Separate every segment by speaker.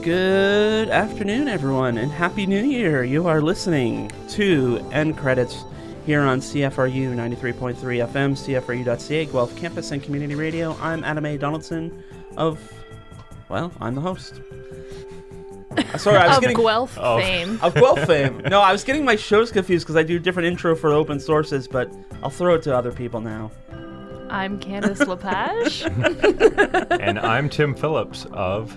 Speaker 1: Good afternoon, everyone, and Happy New Year. You are listening to End Credits here on CFRU 93.3 FM, CFRU.ca, Guelph Campus and Community Radio. I'm Adam A. Donaldson I'm the host. Sorry, I was
Speaker 2: getting... Guelph fame.
Speaker 1: Of Guelph fame. No, I was getting my shows confused because I do different intro for open sources, but I'll throw it to other people now.
Speaker 2: I'm Candice Lepage.
Speaker 3: And I'm Tim Phillips of...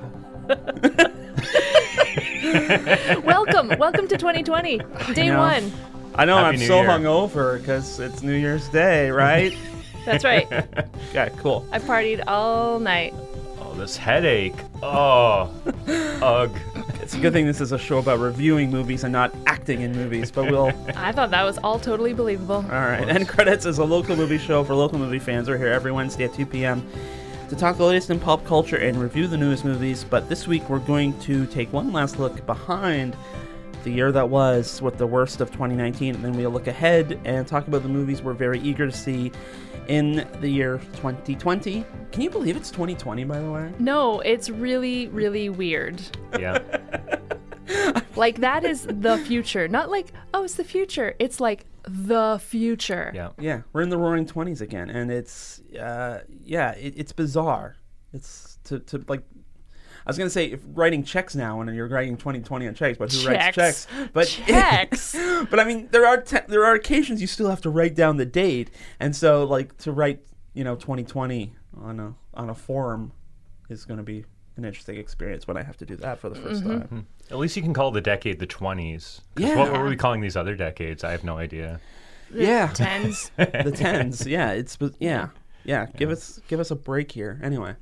Speaker 2: Welcome to 2020, day one.
Speaker 1: I know,
Speaker 3: Happy
Speaker 1: I'm
Speaker 3: New
Speaker 1: so
Speaker 3: Year.
Speaker 1: hungover because it's New Year's Day, right?
Speaker 2: That's right.
Speaker 1: Yeah, cool.
Speaker 2: I partied all night.
Speaker 3: Oh, this headache. Oh, ugh.
Speaker 1: It's a good thing this is a show about reviewing movies and not acting in movies, but we'll...
Speaker 2: I thought that was all totally believable.
Speaker 1: All right, End Credits is a local movie show for local movie fans. We're here every Wednesday at 2 p.m. to talk the latest in pop culture and review the newest movies, but this week we're going to take one last look behind the year that was with the worst of 2019, and then we'll look ahead and talk about the movies we're very eager to see in the year 2020. Can you believe it's 2020, by the way?
Speaker 2: No, it's really, really weird.
Speaker 3: Yeah.
Speaker 2: Like, that is the future. Not like, oh, it's the future. It's like the future.
Speaker 3: Yeah.
Speaker 1: Yeah, we're in the roaring 20s again, and it's, it's bizarre. It's to like, I was going to say, if writing checks now, and you're writing 2020 on checks, but who writes checks? But
Speaker 2: checks.
Speaker 1: But I mean, there are occasions you still have to write down the date, and so like to write 2020 on a form is going to be an interesting experience when I have to do that for the first time.
Speaker 3: At least you can call the decade the 20s.
Speaker 1: Yeah.
Speaker 3: What were we calling these other decades? I have no idea.
Speaker 1: Yeah.
Speaker 2: Tens.
Speaker 1: The tens. Yeah. Yeah. Give us a break here. Anyway.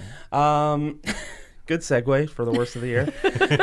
Speaker 1: Good segue for the worst of the year.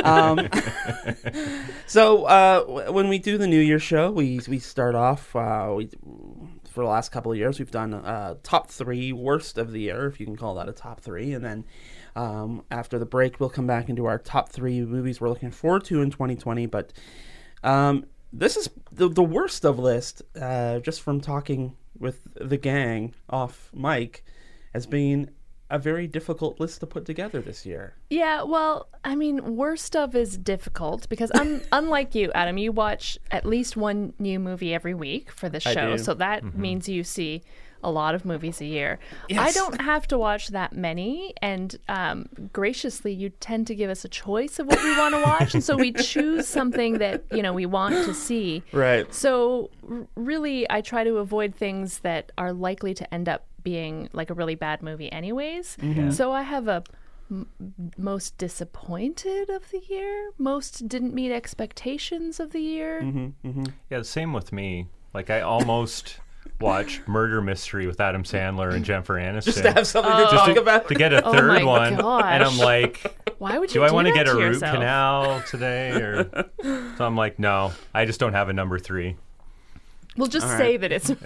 Speaker 1: So when we do the New Year show, we start off. For the last couple of years, we've done top 3 worst of the year, if you can call that a top 3, and then after the break, we'll come back and do our top 3 movies we're looking forward to in 2020. But this is the worst of list, just from talking with the gang off mic, as being a very difficult list to put together this year.
Speaker 2: Yeah, well, I mean, worst of is difficult because unlike you, Adam, you watch at least one new movie every week for the show. So that means you see a lot of movies a year.
Speaker 1: Yes.
Speaker 2: I don't have to watch that many, and graciously, you tend to give us a choice of what we want to watch, and so we choose something that we want to see.
Speaker 1: Right.
Speaker 2: So really, I try to avoid things that are likely to end up being like a really bad movie anyways. So I have a most disappointed of the year, most didn't meet expectations of the year.
Speaker 3: Yeah, same with me. Like, I almost watch Murder Mystery with Adam Sandler and Jennifer Aniston.
Speaker 1: Just to have something to talk about.
Speaker 3: To get a third
Speaker 2: my
Speaker 3: one.
Speaker 2: gosh.
Speaker 3: And I'm like,
Speaker 2: Why would you
Speaker 3: do I want to
Speaker 2: that
Speaker 3: get a root
Speaker 2: yourself?
Speaker 3: canal today? Or so I'm like, no, I just don't have a number 3.
Speaker 2: We'll just
Speaker 1: All
Speaker 2: say
Speaker 1: right.
Speaker 2: that it's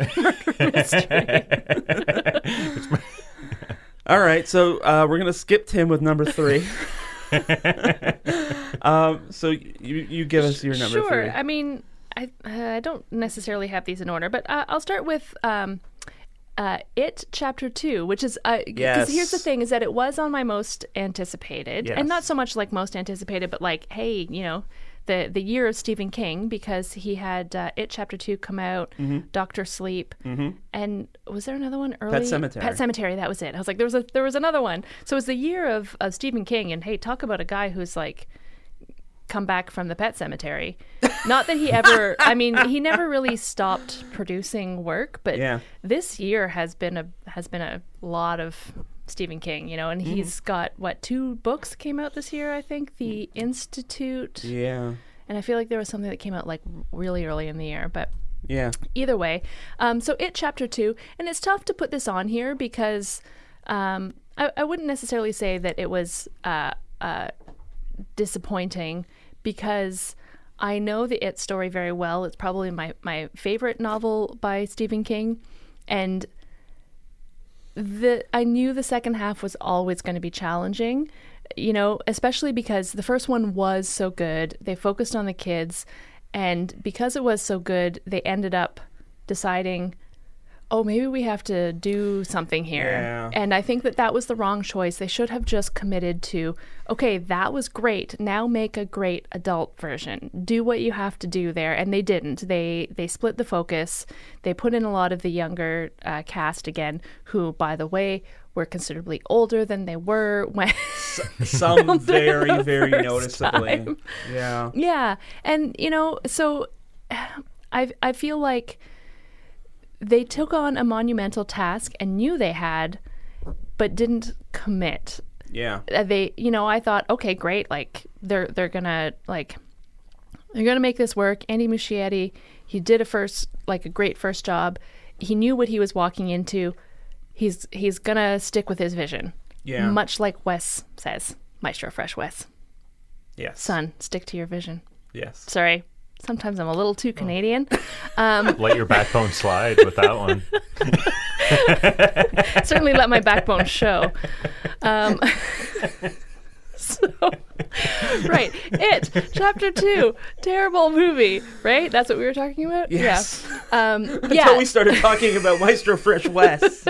Speaker 2: a murder mystery.
Speaker 1: All right, so we're going to skip Tim with number 3. So you give us your number 3.
Speaker 2: Sure. I mean, I don't necessarily have these in order, but I'll start with It Chapter 2, which is because here's the thing, is that it was on my most anticipated, and not so much like most anticipated, but like, hey, the year of Stephen King, because he had It Chapter 2 come out, Dr. Sleep, and was there another one early?
Speaker 1: Pet Sematary.
Speaker 2: Pet Sematary, that was it. I was like, there was another one. So it was the year of Stephen King, and hey, talk about a guy who's like come back from the Pet Sematary. Not that he ever, I mean, he never really stopped producing work, but this year has been a lot of Stephen King, and he's got 2 books came out this year, I think, The Institute.
Speaker 1: Yeah.
Speaker 2: And I feel like there was something that came out like really early in the year, but
Speaker 1: Yeah.
Speaker 2: either way. So It Chapter 2, and it's tough to put this on here because I wouldn't necessarily say that it was disappointing, because I know the It story very well. It's probably my favorite novel by Stephen King, and I knew the second half was always going to be challenging, especially because the first one was so good. They focused on the kids, and because it was so good, they ended up deciding, oh, maybe we have to do something here.
Speaker 1: Yeah.
Speaker 2: And I think that was the wrong choice. They should have just committed to, okay, that was great. Now make a great adult version. Do what you have to do there. And they didn't. They split the focus. They put in a lot of the younger cast again, who, by the way, were considerably older than they were when
Speaker 1: Some very, very
Speaker 2: first
Speaker 1: noticeably.
Speaker 2: time.
Speaker 1: Yeah.
Speaker 2: Yeah. And, so I feel like they took on a monumental task and knew they had, but didn't commit.
Speaker 1: Yeah.
Speaker 2: I thought, okay, great. Like they're gonna make this work. Andy Muschietti, he did a great first job. He knew what he was walking into. He's gonna stick with his vision.
Speaker 1: Yeah.
Speaker 2: Much like Wes says, Maestro Fresh Wes.
Speaker 1: Yes.
Speaker 2: Son, stick to your vision.
Speaker 1: Yes.
Speaker 2: Sorry. Sometimes I'm a little too Canadian.
Speaker 3: Let your backbone slide with that one.
Speaker 2: Certainly let my backbone show. Right. It, Chapter 2, terrible movie, right? That's what we were talking about?
Speaker 1: Yes.
Speaker 2: Yeah.
Speaker 1: Until we started talking about Maestro Fresh West.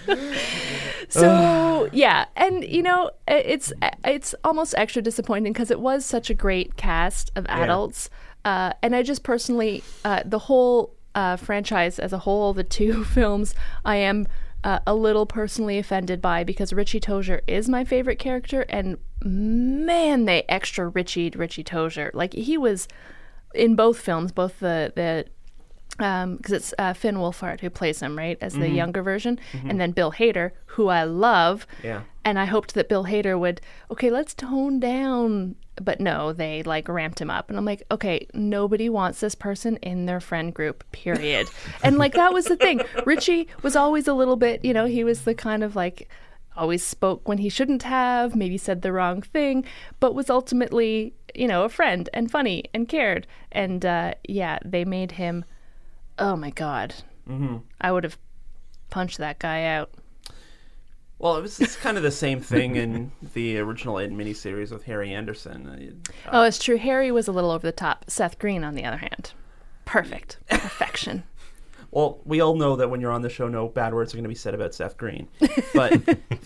Speaker 2: So, yeah. And, it's almost extra disappointing because it was such a great cast of adults. And I just personally, the whole franchise as a whole, the 2 films, I am a little personally offended by, because Richie Tozier is my favorite character, and man, they extra Richie Tozier. Like, he was in both films, both the because it's Finn Wolfhard who plays him, right, as the younger version, and then Bill Hader, who I love.
Speaker 1: Yeah.
Speaker 2: And I hoped that Bill Hader would, okay, let's tone down. But no, they ramped him up. And I'm like, okay, nobody wants this person in their friend group, period. And that was the thing. Richie was always a little bit, he was the kind of always spoke when he shouldn't have, maybe said the wrong thing, but was ultimately, a friend and funny and cared. And they made him, oh my God. Mm-hmm. I would have punched that guy out.
Speaker 1: Well, it's kind of the same thing in the original miniseries with Harry Anderson.
Speaker 2: Oh, it's true. Harry was a little over the top. Seth Green, on the other hand, perfect. Perfection.
Speaker 1: Well, we all know that when you're on the show, no bad words are going to be said about Seth Green. But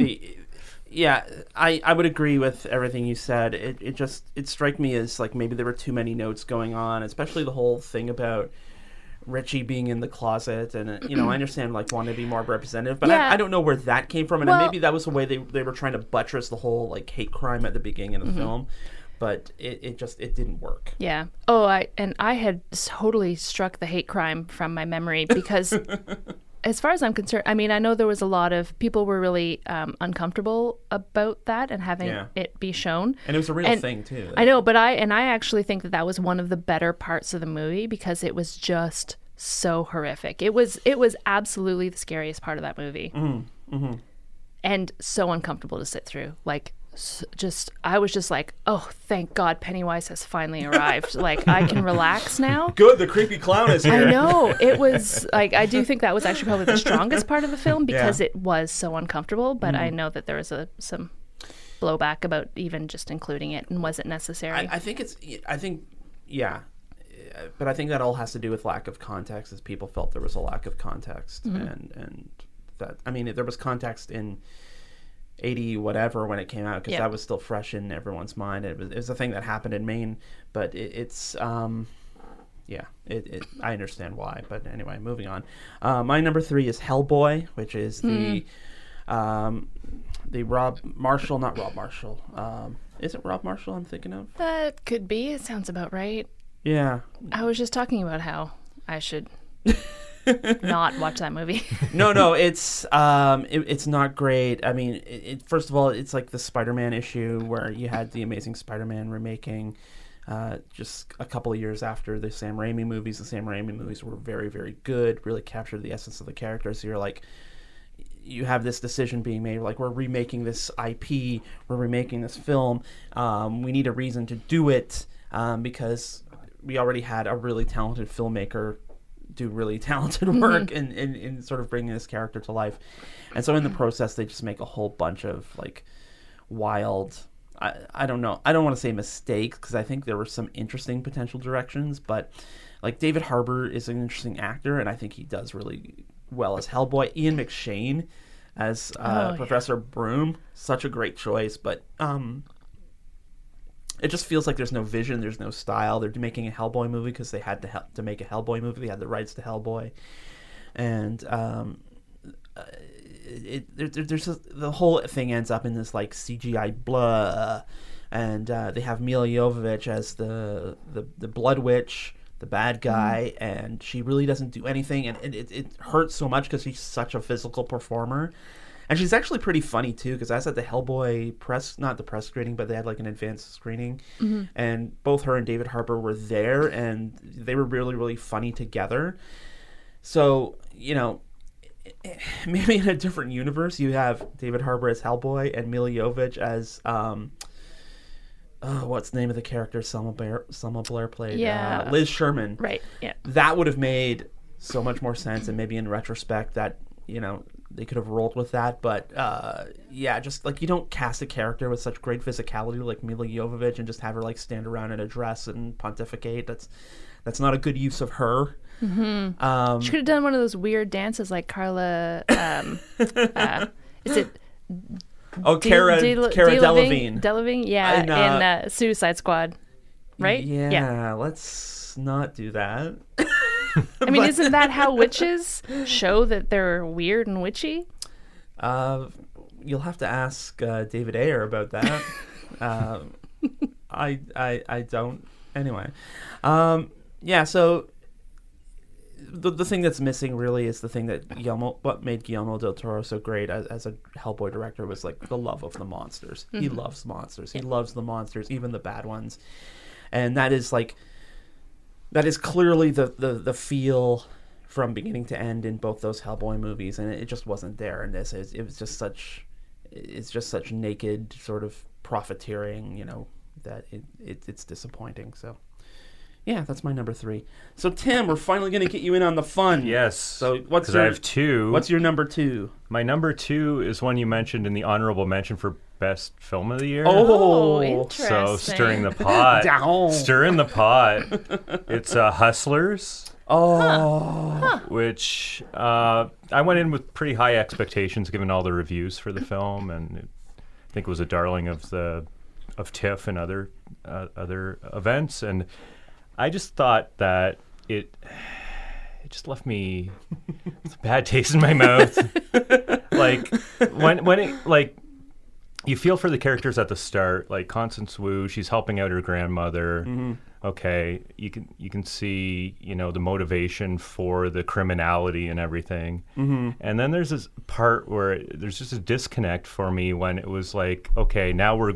Speaker 1: I would agree with everything you said. It struck me as maybe there were too many notes going on, especially the whole thing about Richie being in the closet, and I understand wanting to be more representative, but I don't know where that came from, and maybe that was the way they were trying to buttress the whole hate crime at the beginning of the film, but it didn't work.
Speaker 2: Yeah. Oh, I had totally struck the hate crime from my memory, because as far as I'm concerned, I mean, I know there was a lot of people were really uncomfortable about that and having it be shown.
Speaker 1: And it was a real thing too.
Speaker 2: I know, but I actually think that was one of the better parts of the movie, because it was just so horrific. It was absolutely the scariest part of that movie. Mm-hmm. And so uncomfortable to sit through. I was just like, oh, thank God Pennywise has finally arrived. I can relax now.
Speaker 1: Good, the creepy clown is here.
Speaker 2: I know. It was I do think that was actually probably the strongest part of the film, because it was so uncomfortable, but I know that there was some blowback about even just including it, and was it necessary?
Speaker 1: I think but I think that all has to do with lack of context, as people felt there was a lack of context, and that, I mean, there was context in 80 whatever when it came out, because that was still fresh in everyone's mind. It was a thing that happened in Maine, but I understand why. But anyway, moving on. My number 3 is Hellboy, which is the Rob Marshall, not Rob Marshall. Is it Rob Marshall I'm thinking of?
Speaker 2: That could be. It sounds about right.
Speaker 1: Yeah.
Speaker 2: I was just talking about how I should not watch that movie.
Speaker 1: No, it's not great. I mean, first of all, it's like the Spider-Man issue where you had the Amazing Spider-Man remaking just a couple of years after the Sam Raimi movies. The Sam Raimi movies were very, very good, really captured the essence of the character. So you have this decision being made, we're remaking this IP, we're remaking this film. We need a reason to do it, because we already had a really talented filmmaker do really talented work in sort of bringing this character to life. And so in the process, they just make a whole bunch of wild, I don't know, I don't want to say mistakes, because I think there were some interesting potential directions, but David Harbour is an interesting actor, and I think he does really well as Hellboy. Ian McShane as Professor Broom, such a great choice, but it just feels like there's no vision, there's no style. They're making a Hellboy movie because they had to make a Hellboy movie. They had the rights to Hellboy, and the whole thing ends up in this like CGI blah, and they have Mila Jovovich as the Blood Witch, the bad guy, and she really doesn't do anything, and it hurts so much because she's such a physical performer. And she's actually pretty funny, too, because I was at the Hellboy not the press screening, but they had like an advanced screening. Mm-hmm. And both her and David Harbour were there, and they were really, really funny together. So, you know, maybe in a different universe, you have David Harbour as Hellboy and Mila Jovovich as, what's the name of the character Selma Blair played?
Speaker 2: Yeah.
Speaker 1: Liz Sherman.
Speaker 2: Right, yeah.
Speaker 1: That would have made so much more sense, and maybe in retrospect that, you know, they could have rolled with that, but yeah, just like you don't cast a character with such great physicality like Mila Jovovich and just have her like stand around in a dress and pontificate. That's not a good use of her.
Speaker 2: Mm-hmm. She could have done one of those weird dances like Carla. Is it?
Speaker 1: Oh, Cara Delevingne.
Speaker 2: Delevingne, yeah, in Suicide Squad, right?
Speaker 1: Yeah, let's not do that.
Speaker 2: I mean, isn't that how witches show that they're weird and witchy?
Speaker 1: You'll have to ask David Ayer about that. I don't. Anyway, yeah. So the thing that's missing really is the thing that what made Guillermo del Toro so great as a Hellboy director was like the love of the monsters. Mm-hmm. He loves monsters. He loves the monsters, even the bad ones, and that is like. That is clearly the feel from beginning to end in both those Hellboy movies, and it just wasn't there in this. It was just such naked sort of profiteering, you know, that it's disappointing. So, yeah, that's my number 3. So, Tim, we're finally going to get you in on the fun.
Speaker 3: Yes.
Speaker 1: So,
Speaker 3: I have 2.
Speaker 1: What's your number 2?
Speaker 3: My number 2 is one you mentioned in the honorable mention for Best Film of the Year.
Speaker 2: Oh, interesting.
Speaker 3: So stirring the pot. Stirring the pot. It's Hustlers.
Speaker 1: Oh.
Speaker 3: Which I went in with pretty high expectations given all the reviews for the film, and I think it was a darling of TIFF and other events, and I just thought that it just left me with a bad taste in my mouth. Like when it like. You feel for the characters at the start, like Constance Wu. She's helping out her grandmother. Mm-hmm. Okay, you can see, you know, the motivation for the criminality and everything. Mm-hmm. And then there's this part where there's just a disconnect for me when it was like, okay, now we're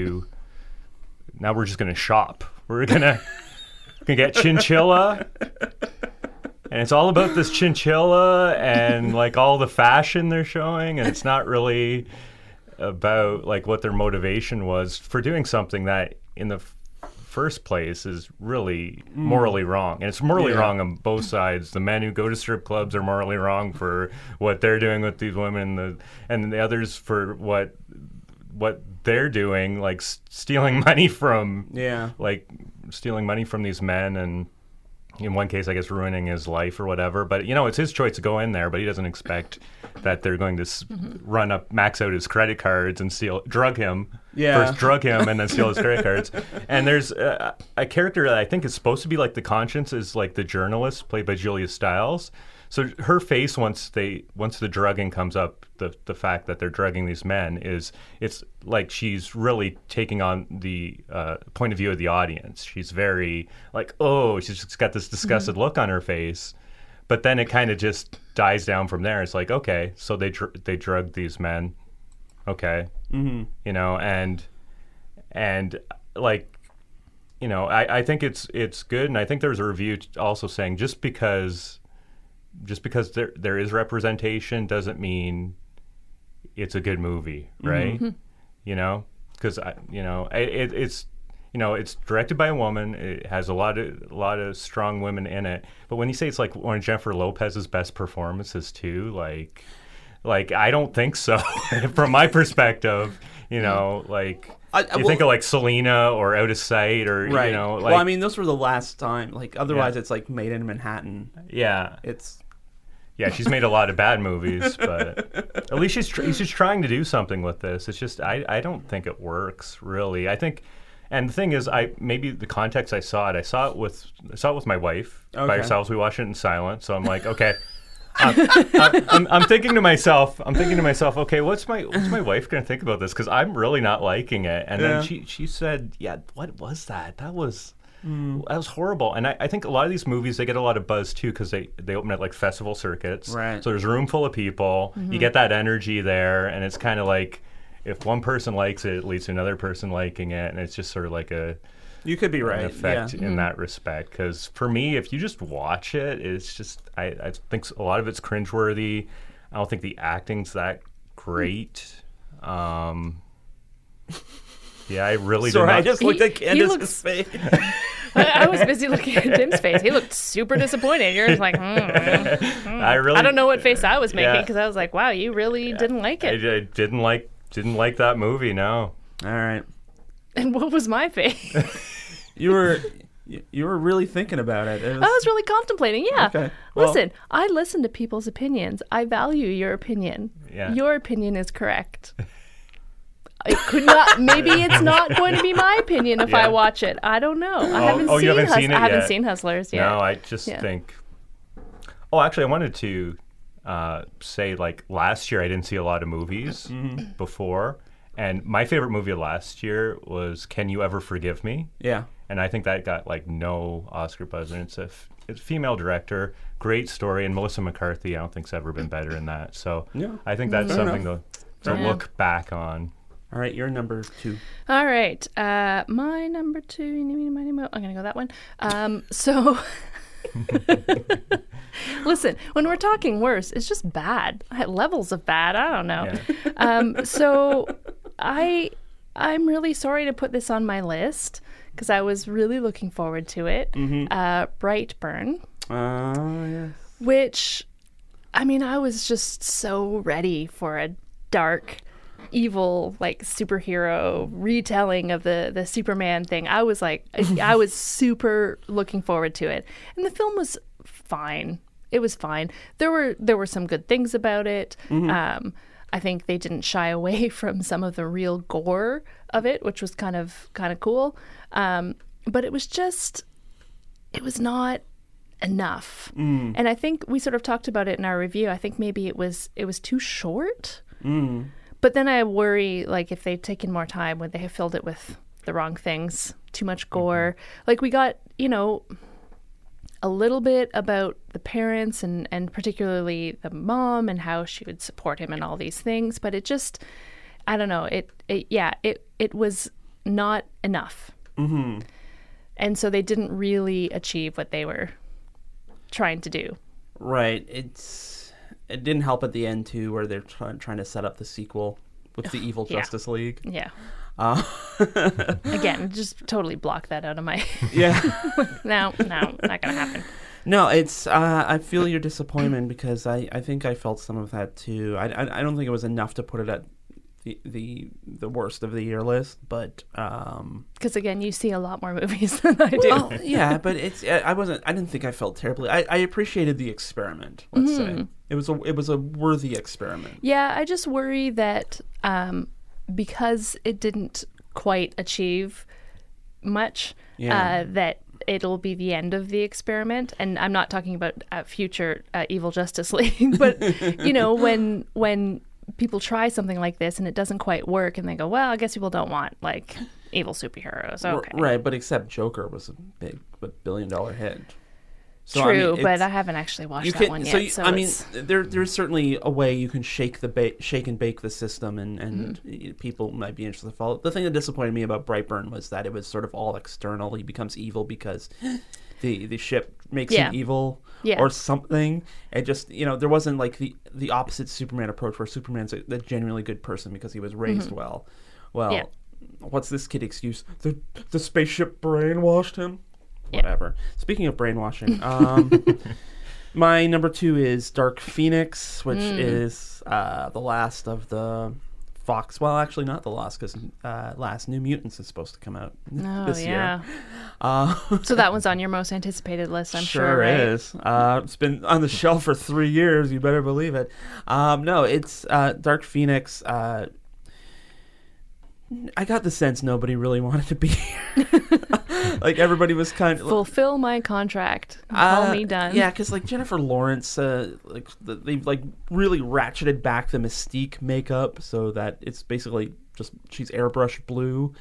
Speaker 3: just gonna shop. We're gonna get chinchilla, and it's all about this chinchilla and like all the fashion they're showing, and it's not really about like what their motivation was for doing something that in the first place is really morally wrong, and it's morally wrong on both sides. The men who go to strip clubs are morally wrong for what they're doing with these women, and the others for what they're doing, like stealing money from these men, and in one case, I guess, ruining his life or whatever. But, you know, it's his choice to go in there, but he doesn't expect that they're going to max out his credit cards and drug him. Yeah. First drug him and then steal his credit cards. And there's a character that I think is supposed to be like the conscience is like the journalist played by Julia Stiles. So her face once the drugging comes up, the fact that they're drugging these men it's like she's really taking on the point of view of the audience. She's very like, oh, she's just got this disgusted look on her face, but then it kind of just dies down from there. It's like, okay, so they drugged these men, okay, you know, and like, you know, I think it's good, and I think there's a review also saying just because there is representation doesn't mean it's a good movie, right? Mm-hmm. You know, because it's it's directed by a woman. It has a lot of strong women in it. But when you say it's like one of Jennifer Lopez's best performances too, like I don't think so. From my perspective, you know, like. Think of like Selena or Out of Sight or, right. You know. Like,
Speaker 1: well, I mean, those were the last time. Like, otherwise it's like Made in Manhattan.
Speaker 3: Yeah. Yeah, she's made a lot of bad movies, but at least she's trying to do something with this. It's just I don't think it works really. I think, and the thing is, maybe the context I saw it with my wife by ourselves. We watched it in silence, so I'm like, okay. I'm thinking to myself, okay, what's my wife going to think about this? Because I'm really not liking it. And then she said, yeah, what was that? That was horrible. And I think a lot of these movies, they get a lot of buzz too because they open at like festival circuits.
Speaker 1: Right.
Speaker 3: So there's a room full of people. You get that energy there, and it's kind of like if one person likes it, it leads to another person liking it, and it's just sort of like
Speaker 1: you could be right.
Speaker 3: An effect in that respect. Because for me, if you just watch it, it's just I think a lot of it's cringeworthy. I don't think the acting's that great. Yeah, I really
Speaker 1: Sorry,
Speaker 3: did not.
Speaker 1: I just looked at Candace's face.
Speaker 2: I was busy looking at Tim's face. He looked super disappointed. You're just like, I don't know what face I was making because I was like, wow, you really didn't like it.
Speaker 3: I didn't like that movie. No.
Speaker 1: All right.
Speaker 2: And what was my face?
Speaker 1: You were really thinking about it.
Speaker 2: I was really contemplating. Yeah.
Speaker 1: Okay. Well,
Speaker 2: listen, I listen to people's opinions. I value your opinion.
Speaker 3: Yeah.
Speaker 2: Your opinion is correct. It could not. Maybe it's not going to be my opinion if I watch it. I don't know. I haven't seen.
Speaker 3: You haven't seen it
Speaker 2: I haven't
Speaker 3: yet?
Speaker 2: seen Hustlers yet.
Speaker 3: No, I just think. Oh, actually, I wanted to say like last year I didn't see a lot of movies before, and my favorite movie of last year was Can You Ever Forgive Me?
Speaker 1: Yeah.
Speaker 3: And I think that got like no Oscar buzz, and it's a female director, great story, and Melissa McCarthy I don't think's ever been better in that. So I think that's something to look back on.
Speaker 1: All right, you're number 2.
Speaker 2: All right, my number 2. I'm gonna go that one. So, listen, when we're talking worse, it's just bad. Levels of bad. I don't know. Yeah. So, I'm really sorry to put this on my list because I was really looking forward to it. Brightburn.
Speaker 1: Yes.
Speaker 2: Which, I mean, I was just so ready for a dark, evil, like superhero retelling of the Superman thing. I was like, I was super looking forward to it, and the film was fine. It was fine. There were some good things about it. I think they didn't shy away from some of the real gore of it, which was kind of cool. But it was not enough. And I think we sort of talked about it in our review. I think maybe it was too short. But then I worry, like, if they'd taken more time, would they have filled it with the wrong things? Too much gore. Like, we got, a little bit about the parents and particularly the mom and how she would support him and all these things. But it just, I don't know. It was not enough. And so they didn't really achieve what they were trying to do.
Speaker 1: Right. It didn't help at the end, too, where they're trying to set up the sequel with the evil Justice League.
Speaker 2: Yeah. Again, just totally block that out of my...
Speaker 1: Yeah.
Speaker 2: No, not going to happen.
Speaker 1: No, it's... I feel your disappointment because I think I felt some of that, too. I don't think it was enough to put it at the worst of the year list, but...
Speaker 2: Because, again, you see a lot more movies than I do.
Speaker 1: Well, yeah, but I didn't think I felt terribly... I appreciated the experiment, let's say. It was a worthy experiment.
Speaker 2: Yeah, I just worry that because it didn't quite achieve much, that it'll be the end of the experiment. And I'm not talking about future evil Justice League, but when people try something like this and it doesn't quite work, and they go, well, I guess people don't want like evil superheroes. Okay,
Speaker 1: right? But except Joker was a big $1 billion hit. So,
Speaker 2: true, but I haven't actually watched that one yet.
Speaker 1: There's certainly a way you can shake and bake the system, and people might be interested to follow. The thing that disappointed me about Brightburn was that it was sort of all external. He becomes evil because the ship makes him evil or something. It just there wasn't like the opposite Superman approach where Superman's a genuinely good person because he was raised well. Well, what's this kid excuse? The spaceship brainwashed him. Whatever. Speaking of brainwashing, my number 2 is Dark Phoenix, which is the last of the Fox. Well, actually, not The Lost, because last New Mutants is supposed to come out this year.
Speaker 2: So that one's on your most anticipated list, I'm sure, right?
Speaker 1: Is. It's been on the shelf for 3 years. You better believe it. No, it's Dark Phoenix. I got the sense nobody really wanted to be here. Like, everybody was kind of...
Speaker 2: Fulfill my contract. Call me done.
Speaker 1: Yeah, because, like, Jennifer Lawrence, they've, like, really ratcheted back the Mystique makeup so that it's basically just... She's airbrushed blue.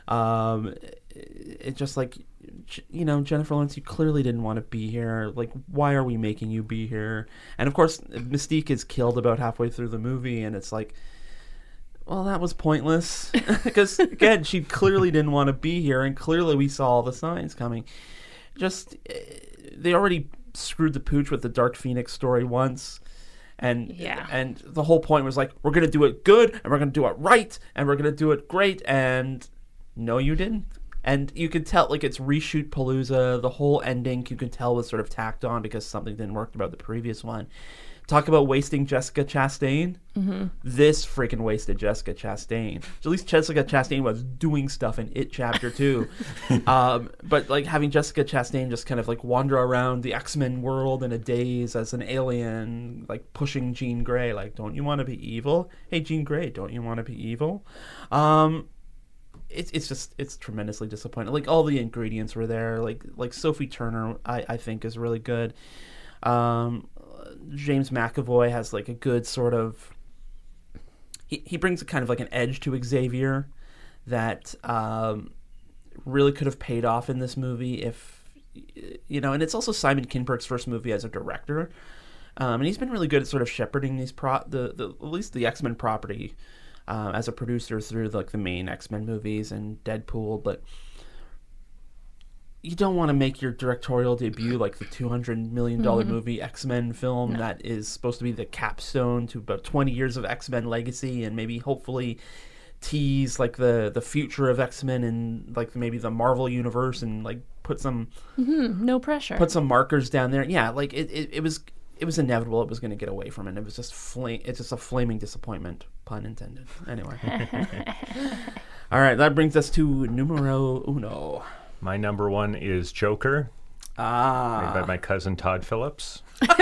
Speaker 1: It just, like... You know, Jennifer Lawrence, you clearly didn't want to be here. Like, why are we making you be here? And, of course, Mystique is killed about halfway through the movie, and it's like... Well, that was pointless because, again, she clearly didn't want to be here, and clearly we saw all the signs coming. Just, they already screwed the pooch with the Dark Phoenix story once, and the whole point was like, we're going to do it good, and we're going to do it right, and we're going to do it great, and no, you didn't. And you could tell, like, it's reshoot Palooza. The whole ending, you can tell, was sort of tacked on because something didn't work about the previous one. Talk about wasting Jessica Chastain. Mm-hmm. This freaking wasted Jessica Chastain. At least Jessica Chastain was doing stuff in It Chapter 2. But like having Jessica Chastain just kind of like wander around the X-Men world in a daze as an alien, like pushing Jean Grey. Like, don't you want to be evil? Hey, Jean Grey, don't you want to be evil? It's tremendously disappointing. Like, all the ingredients were there. Like Sophie Turner, I think, is really good. James McAvoy has like a good sort of... He brings a kind of like an edge to Xavier that really could have paid off in this movie if, you know, and it's also Simon Kinberg's first movie as a director. And he's been really good at sort of shepherding these at least the X-Men property as a producer through like the main X-Men movies and Deadpool, but you don't want to make your directorial debut like the $200 million movie X-Men film that is supposed to be the capstone to about 20 years of X-Men legacy and maybe hopefully tease like the future of X-Men and like maybe the Marvel universe and like put some
Speaker 2: no pressure,
Speaker 1: put some markers down there. Yeah, like it was inevitable it was going to get away from it. It was just it's just a flaming disappointment, pun intended. Anyway. All right, that brings us to numero uno.
Speaker 3: My number one is Joker, made by my cousin Todd Phillips.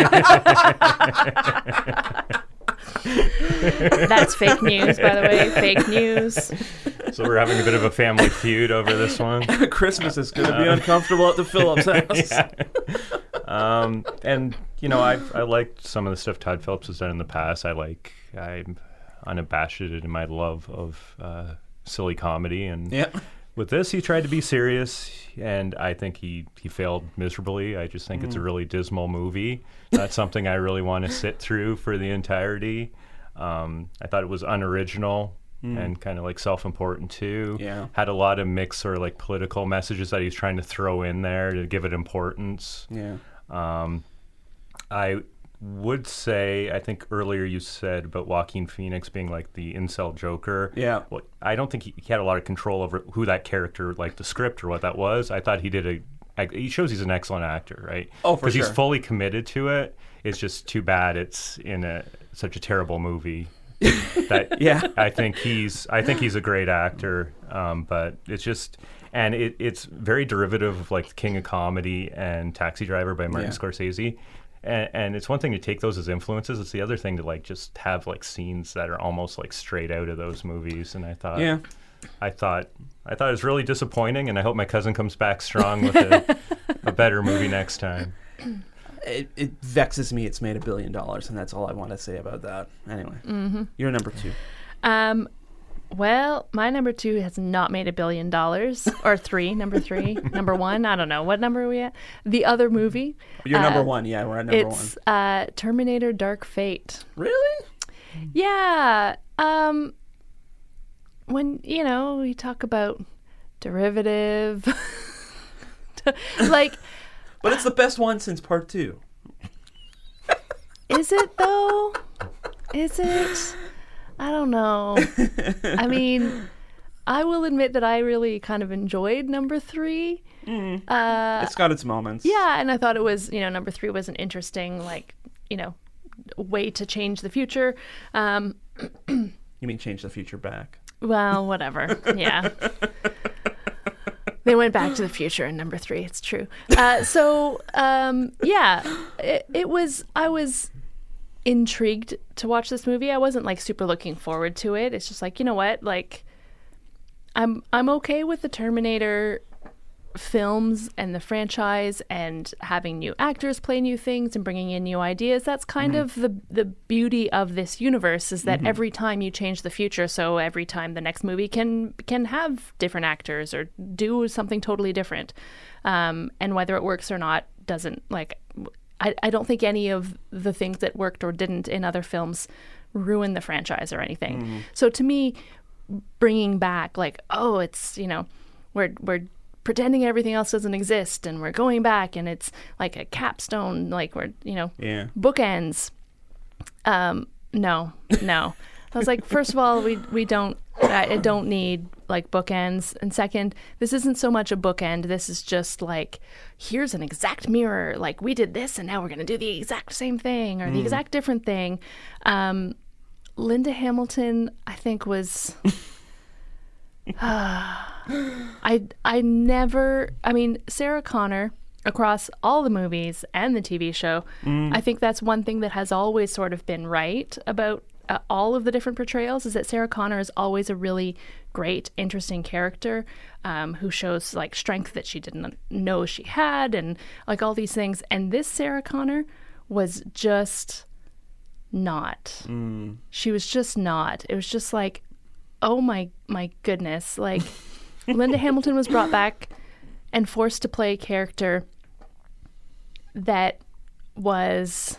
Speaker 2: That's fake news, by the way. Fake news.
Speaker 3: So we're having a bit of a family feud over this one.
Speaker 1: Christmas is going to be uncomfortable at the Phillips house.
Speaker 3: Yeah. And, you know, I liked some of the stuff Todd Phillips has done in the past. I'm unabashed in my love of silly comedy. And with this, he tried to be serious, and I think he failed miserably. I just think it's a really dismal movie. Not something I really want to sit through for the entirety. I thought it was unoriginal and kind of like self-important too. Yeah. Had a lot of mixed sort of like political messages that he was trying to throw in there to give it importance. Yeah. I would say, I think earlier you said about Joaquin Phoenix being like the incel Joker. Yeah. Well, I don't think he had a lot of control over who that character, like the script or what that was. I thought he shows he's an excellent actor, right? Oh, for sure. Because he's fully committed to it. It's just too bad it's in such a terrible movie. That I think he's a great actor, but it's just, and it's very derivative of like King of Comedy and Taxi Driver by Martin Scorsese. And it's one thing to take those as influences. It's the other thing to like just have like scenes that are almost like straight out of those movies. And I thought it was really disappointing. And I hope my cousin comes back strong with a better movie next time.
Speaker 1: It vexes me. It's made $1 billion, and that's all I want to say about that. Anyway, you're number two.
Speaker 2: Well, my number two has not made $1 billion, or three. Number three, number one. I don't know what number are we at. The other movie.
Speaker 1: You're number one. Yeah, we're at number one.
Speaker 2: It's Terminator: Dark Fate.
Speaker 1: Really?
Speaker 2: Yeah. When we talk about derivative, like.
Speaker 1: But it's the best one since part 2.
Speaker 2: Is it though? Is it? I don't know. I mean, I will admit that I really kind of enjoyed number 3.
Speaker 1: It's got its moments.
Speaker 2: Yeah, and I thought it was, number 3 was an interesting, way to change the future.
Speaker 1: You mean change the future back?
Speaker 2: Well, whatever. Yeah. They went back to the future in number 3. It's true. I was intrigued to watch this movie. I wasn't like super looking forward to it. It's just like, you know what? Like, I'm okay with the Terminator films and the franchise and having new actors play new things and bringing in new ideas. That's kind of the beauty of this universe, is that every time you change the future, so every time the next movie can have different actors or do something totally different, and whether it works or not doesn't, like, I don't think any of the things that worked or didn't in other films ruin the franchise or anything. So to me, bringing back, like, oh, it's, you know, we're pretending everything else doesn't exist and we're going back and it's like a capstone, like we're, you know, bookends. No. I was like, first of all, we don't, I don't need like bookends. And second, this isn't so much a bookend. This is just like, here's an exact mirror. Like, we did this and now we're going to do the exact same thing or the exact different thing. Linda Hamilton, I think, was... I mean, Sarah Connor, across all the movies and the TV show, I think that's one thing that has always sort of been right about all of the different portrayals, is that Sarah Connor is always a really great, interesting character who shows like strength that she didn't know she had and like all these things. And this Sarah Connor was just not. She was just not. It was just like, oh my goodness. Like, Linda Hamilton was brought back and forced to play a character that was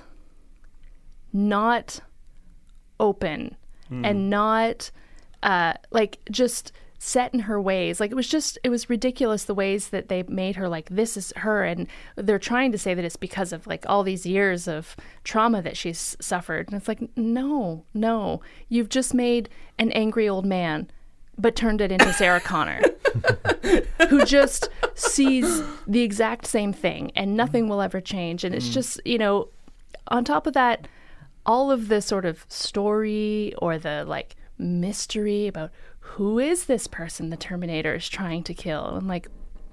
Speaker 2: not open and not like just set in her ways. Like, it was ridiculous the ways that they made her like, this is her, and they're trying to say that it's because of like all these years of trauma that she's suffered. And it's like, no, you've just made an angry old man but turned it into Sarah Connor who just sees the exact same thing and nothing will ever change. And it's just, you know, on top of that, all of the sort of story or the like mystery about who is this person the Terminator is trying to kill. I'm like,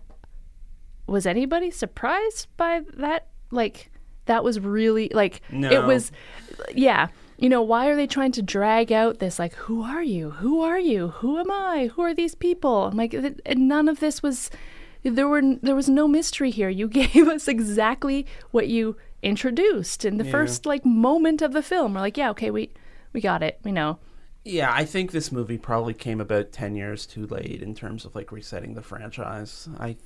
Speaker 2: was anybody surprised by that? Like, that was really like,
Speaker 1: no.
Speaker 2: It was, yeah. You know, why are they trying to drag out this, like, who are you? Who are you? Who am I? Who are these people? I'm like, and none of this was, there was no mystery here. You gave us exactly what you introduced in the first, like, moment of the film. We're like, yeah, okay, we got it. We know.
Speaker 1: Yeah, I think this movie probably came about 10 years too late in terms of, like, resetting the franchise.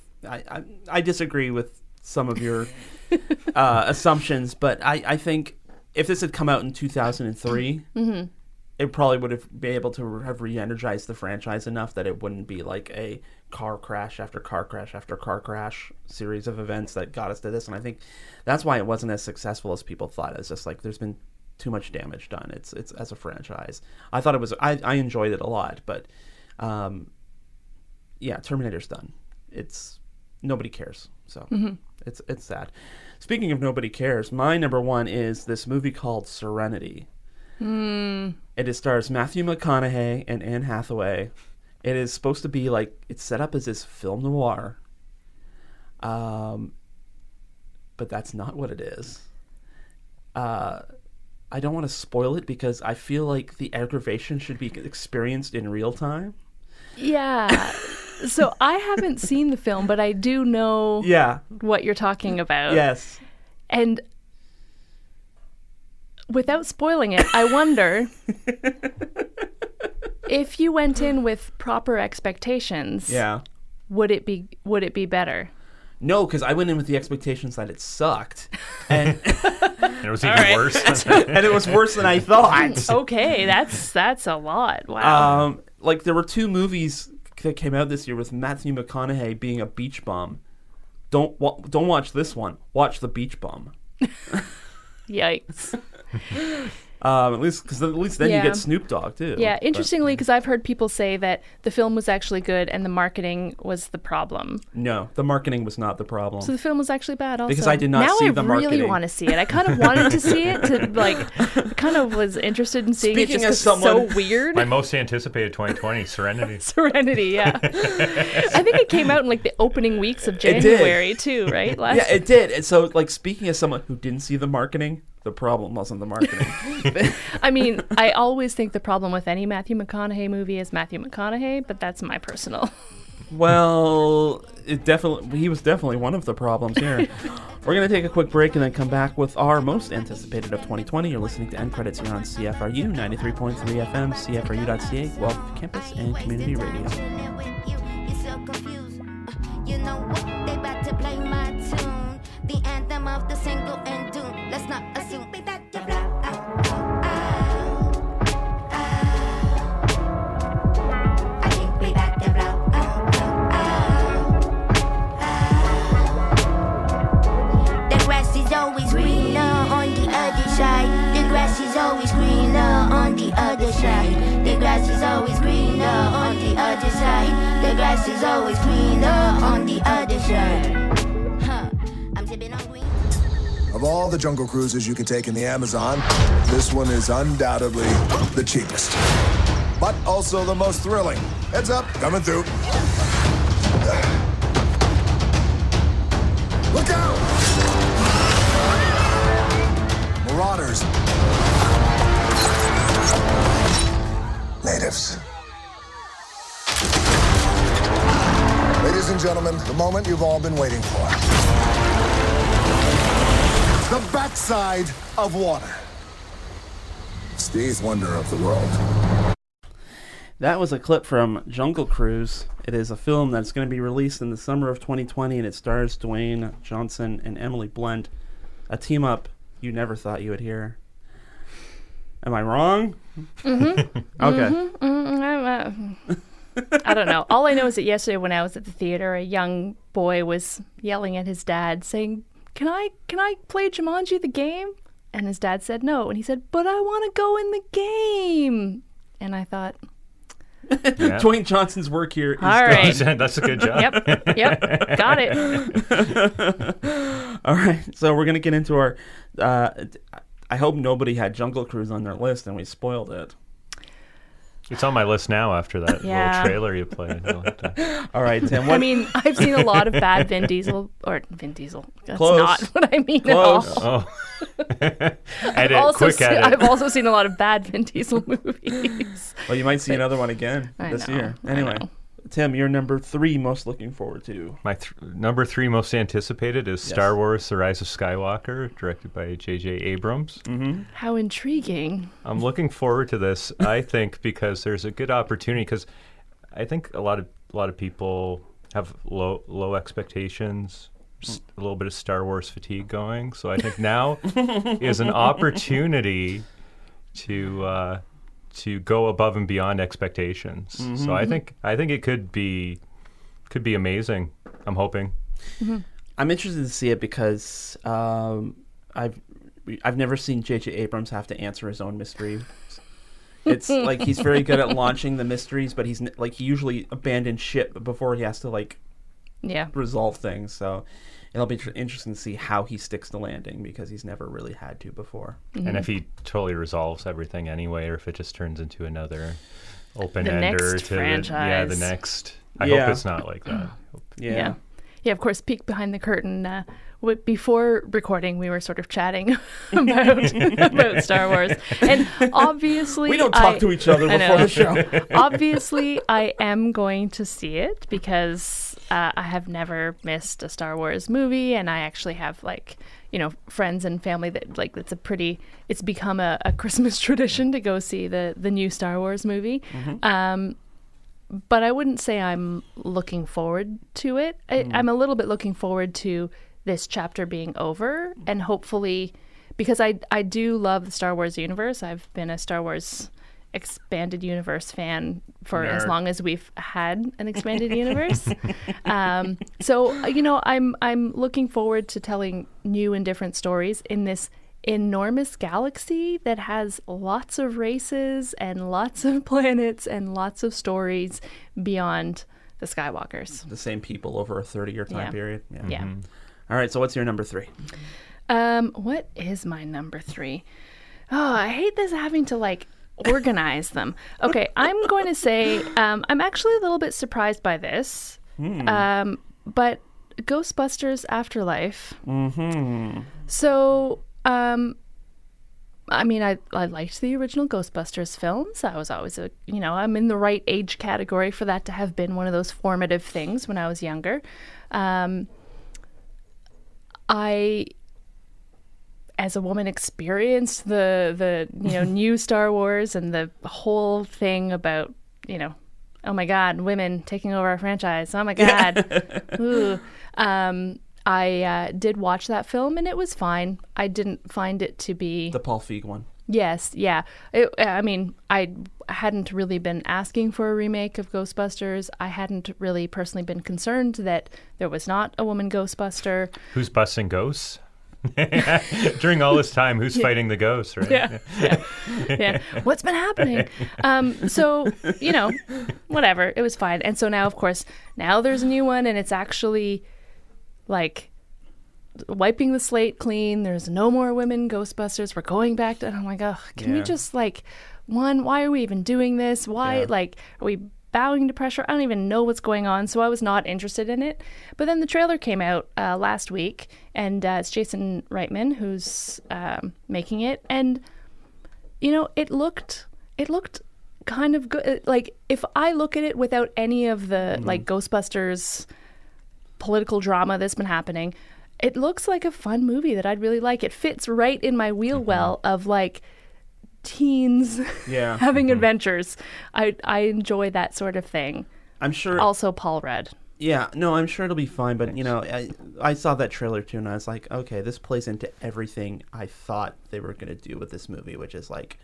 Speaker 1: I disagree with some of your assumptions, but I think if this had come out in 2003, it probably would have been able to have re-energized the franchise enough that it wouldn't be like a car crash after car crash after car crash series of events that got us to this. And I think that's why it wasn't as successful as people thought. It's just like there's been too much damage done. It's as a franchise. I thought it was. I enjoyed it a lot, but yeah, Terminator's done. It's nobody cares. So it's sad. Speaking of nobody cares, my number one is this movie called Serenity. It stars Matthew McConaughey and Anne Hathaway. It is supposed to be like, it's set up as this film noir. But that's not what it is. I don't want to spoil it because I feel like the aggravation should be experienced in real time.
Speaker 2: Yeah. So I haven't seen the film, but I do know what you're talking about.
Speaker 1: Yes.
Speaker 2: And without spoiling it, I wonder if you went in with proper expectations, would it be better?
Speaker 1: No, because I went in with the expectations that it sucked, and
Speaker 3: it was even worse.
Speaker 1: And it was worse than I thought.
Speaker 2: Okay, that's a lot. Wow.
Speaker 1: Like there were 2 movies that came out this year with Matthew McConaughey being a beach bum. Don't watch this one. Watch The Beach Bum.
Speaker 2: Yikes.
Speaker 1: At least then you
Speaker 2: Yeah.
Speaker 1: get Snoop Dogg too.
Speaker 2: Yeah, interestingly, because I've heard people say that the film was actually good and the marketing was the problem.
Speaker 1: No, the marketing was not the problem.
Speaker 2: So the film was actually bad also.
Speaker 1: Because I did not see the
Speaker 2: Now I really
Speaker 1: marketing.
Speaker 2: want to see it. I kind of wanted to see it to kind of was interested in seeing
Speaker 1: Speaking
Speaker 2: it just
Speaker 1: as
Speaker 2: 'cause it's so
Speaker 1: someone-
Speaker 2: weird.
Speaker 3: My most anticipated 2020, Serenity.
Speaker 2: Serenity, yeah. I think it came out in like the opening weeks of
Speaker 1: did.
Speaker 2: January too, right?
Speaker 1: Yeah, it did. And so, like, speaking as someone who didn't see the marketing, the problem wasn't the marketing.
Speaker 2: I mean, I always think the problem with any Matthew McConaughey movie is Matthew McConaughey, but that's my personal.
Speaker 1: Well, he was definitely one of the problems here. We're going to take a quick break and then come back with our most anticipated of 2020. You're listening to End Credits here on CFRU 93.3 FM, CFRU.ca, Guelph Campus and Community Radio.
Speaker 4: You know what? They about to play my tune. The anthem of the single and doom. Let's not assume that you blow. I think we got to blow. The grass is always greener on the other side. The grass is always greener on the other side. The grass is always greener on the other side. The grass is always greener on the other side. Huh. I'm sipping on green.
Speaker 5: Of all the jungle cruises you can take in the Amazon, this one is undoubtedly the cheapest. But also the most thrilling. Heads up, coming through. Look out! Marauders. Natives. Ladies and gentlemen, the moment you've all been waiting for. The backside of water. It's the eighth wonder of the world.
Speaker 1: That was a clip from Jungle Cruise. It is a film that's going to be released in the summer of 2020, and it stars Dwayne Johnson and Emily Blunt, a team-up you never thought you would hear. Am I wrong?
Speaker 2: Mm-hmm.
Speaker 1: Okay.
Speaker 2: I don't know. All I know is that yesterday when I was at the theater, a young boy was yelling at his dad saying, Can I play Jumanji the game? And his dad said no. And he said, but I want to go in the game. And I thought,
Speaker 3: Yeah.
Speaker 1: Dwayne Johnson's work here is
Speaker 2: all right.
Speaker 3: That's a good job.
Speaker 2: Yep, got it.
Speaker 1: All right, so we're going to get into our... I hope nobody had Jungle Cruise on their list and we spoiled it.
Speaker 3: It's on my list now after that
Speaker 2: Yeah.
Speaker 3: little trailer you played. I like that.
Speaker 1: All right, Tim.
Speaker 2: I
Speaker 1: What,
Speaker 2: mean, I've seen a lot of bad Vin Diesel. That's
Speaker 1: Close.
Speaker 2: not what I mean
Speaker 1: Close.
Speaker 2: at all.
Speaker 3: Oh. Edit, quick edit.
Speaker 2: I've also seen a lot of bad Vin Diesel movies.
Speaker 1: well, you might see another one again
Speaker 2: I
Speaker 1: this
Speaker 2: know,
Speaker 1: year.
Speaker 2: I
Speaker 1: Anyway,
Speaker 2: know.
Speaker 1: Tim, you're number 3 most looking forward to.
Speaker 3: My number 3 most anticipated is
Speaker 1: Yes.
Speaker 3: Star Wars The Rise of Skywalker, directed by J.J. Abrams.
Speaker 2: How intriguing.
Speaker 3: I'm looking forward to this, I think, because there's a good opportunity, because I think a lot of people have low expectations, just a little bit of Star Wars fatigue going. So I think now is an opportunity to go above and beyond expectations. So I think it could be amazing. I'm hoping.
Speaker 1: I'm interested to see it because I've never seen J.J. Abrams have to answer his own mysteries. It's like he's very good at launching the mysteries, but he usually abandons ship before he has to
Speaker 2: Yeah.
Speaker 1: resolve things. So it'll be interesting to see how he sticks to landing because he's never really had to before.
Speaker 3: And if he totally resolves everything anyway, or if it just turns into another open
Speaker 2: The
Speaker 3: ender
Speaker 2: next
Speaker 3: to
Speaker 2: franchise.
Speaker 3: the next. I
Speaker 1: Yeah.
Speaker 3: hope it's not like that.
Speaker 1: Yeah.
Speaker 2: Yeah, of course, peek behind the curtain. Before recording, we were sort of chatting about Star Wars. And obviously...
Speaker 1: We don't talk to each other
Speaker 2: I
Speaker 1: before
Speaker 2: know.
Speaker 1: the show.
Speaker 2: Obviously, I am going to see it because I have never missed a Star Wars movie, and I actually have friends and family that it's become a Christmas tradition to go see the new Star Wars movie. But I wouldn't say I'm looking forward to it. I'm a little bit looking forward to this chapter being over, and hopefully, because I do love the Star Wars universe. I've been a Star Wars expanded universe fan for as
Speaker 1: Nerd.
Speaker 2: long as we've had an expanded universe. So I'm looking forward to telling new and different stories in this enormous galaxy that has lots of races and lots of planets and lots of stories beyond the Skywalkers.
Speaker 1: The same people over a 30-year time period.
Speaker 2: Yeah.
Speaker 1: All right, so what's your number 3?
Speaker 2: What is my number 3? Oh, I hate this having to like organize them. Okay, I'm going to say I'm actually a little bit surprised by this. But Ghostbusters Afterlife. So, I mean, I liked the original Ghostbusters films. I was always I'm in the right age category for that to have been one of those formative things when I was younger. I, as a woman, experienced the new Star Wars and the whole thing about, oh my God, women taking over our franchise. Oh my God. Ooh. I did watch that film and it was fine. I didn't find it to be...
Speaker 1: The Paul Feig one.
Speaker 2: Yes, yeah. I mean, I hadn't really been asking for a remake of Ghostbusters. I hadn't really personally been concerned that there was not a woman Ghostbuster.
Speaker 3: Who's busting ghosts? During all this time, who's fighting the ghosts, right?
Speaker 2: Yeah. What's been happening? So, whatever. It was fine. And so now, of course, now there's a new one and it's actually like wiping the slate clean. There's no more women Ghostbusters. We're going back to, and I'm like, oh, can we just why are we even doing this? Why, are we bowing to pressure? I don't even know what's going on. So I was not interested in it. But then the trailer came out last week and it's Jason Reitman who's making it. And, it looked kind of good. Like if I look at it without any of the like Ghostbusters political drama that's been happening, it looks like a fun movie that I'd really like. It fits right in my wheel well of like teens having adventures. I enjoy that sort of thing.
Speaker 1: I'm sure.
Speaker 2: Also Paul Rudd.
Speaker 1: Yeah, no, I'm sure it'll be fine. But I saw that trailer too, and I was like, okay, this plays into everything I thought they were going to do with this movie, which is like,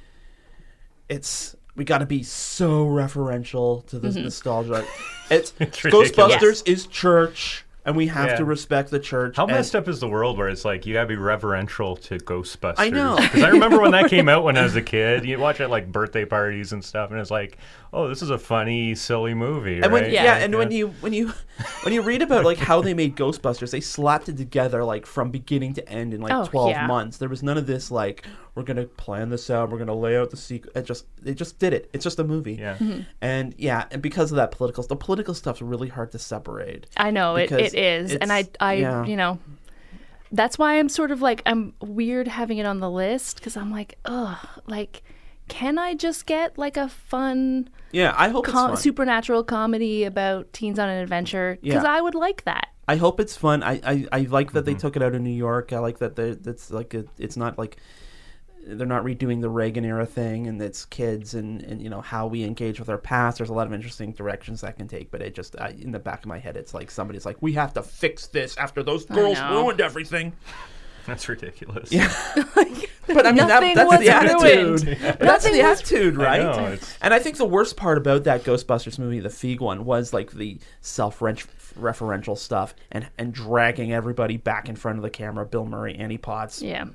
Speaker 1: we got to be so referential to this nostalgia. It's Ghostbusters is church. And we have to respect the church.
Speaker 3: How messed up is the world where it's like you gotta be reverential to Ghostbusters?
Speaker 1: I know.
Speaker 3: Because I remember when that came out when I was a kid. You watch it at like birthday parties and stuff, and it's like, oh, this is a funny, silly movie,
Speaker 1: and
Speaker 3: right?
Speaker 1: When you read about like how they made Ghostbusters, they slapped it together like from beginning to end in like 12 months. There was none of this like we're gonna plan this out, we're gonna lay out the sequence. They just did it. It's just a movie.
Speaker 3: Yeah.
Speaker 1: And and because of that the political stuff's really hard to separate.
Speaker 2: I know it is, and I that's why I'm sort of like I'm weird having it on the list because I'm like, ugh, like can I just get like a fun
Speaker 1: I hope it's fun.
Speaker 2: Supernatural comedy about teens on an adventure because I would like that.
Speaker 1: I hope it's fun. I like that they took it out of New York. I like that it's like it's not like they're not redoing the Reagan era thing, and it's kids and how we engage with our past. There's a lot of interesting directions that can take, but it just in the back of my head, it's like somebody's like, we have to fix this after those girls ruined everything.
Speaker 3: That's ridiculous.
Speaker 1: Yeah, but I mean that's the attitude. That's the attitude, right?
Speaker 3: I know,
Speaker 1: and I think the worst part about that Ghostbusters movie, the Feig one, was like the self-referential stuff and dragging everybody back in front of the camera. Bill Murray, Annie Potts.
Speaker 2: Yeah.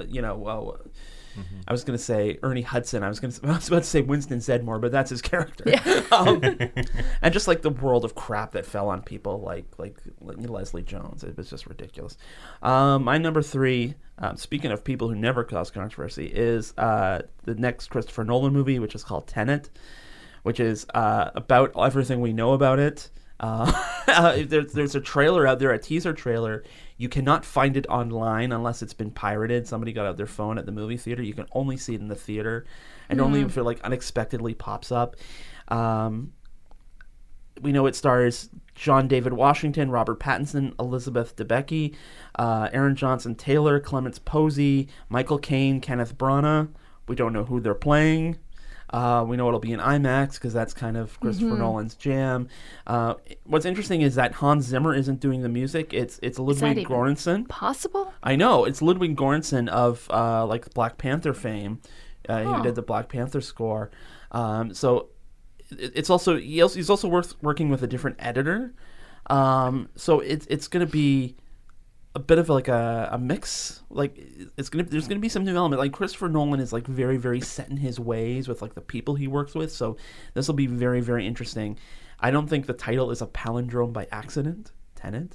Speaker 1: I was going to say Ernie Hudson. I was about to say Winston Zeddemore, but that's his character.
Speaker 2: Yeah.
Speaker 1: And just like the world of crap that fell on people like Leslie Jones. It was just ridiculous. My number 3, speaking of people who never cause controversy, is the next Christopher Nolan movie, which is called Tenet, which is about everything we know about it. There's a trailer out there, a teaser trailer. You cannot find it online unless it's been pirated. Somebody got out their phone at the movie theater. You can only see it in the theater, and only if it like unexpectedly pops up. We know it stars John David Washington, Robert Pattinson, Elizabeth Debicki, Aaron Johnson Taylor, Clemence Posey, Michael Caine, Kenneth Branagh. We don't know who they're playing. We know it'll be in IMAX because that's kind of Christopher Nolan's jam. What's interesting is that Hans Zimmer isn't doing the music. It's Ludwig Göransson.
Speaker 2: Possible?
Speaker 1: I know. It's Ludwig Göransson of like Black Panther fame. He did the Black Panther score. So it's also he's also working with a different editor. So it's going to be a bit of like a mix. Like there's gonna be some development. Like Christopher Nolan is like very, very set in his ways with like the people he works with. So this will be very, very interesting. I don't think the title is a palindrome by accident. Tenet.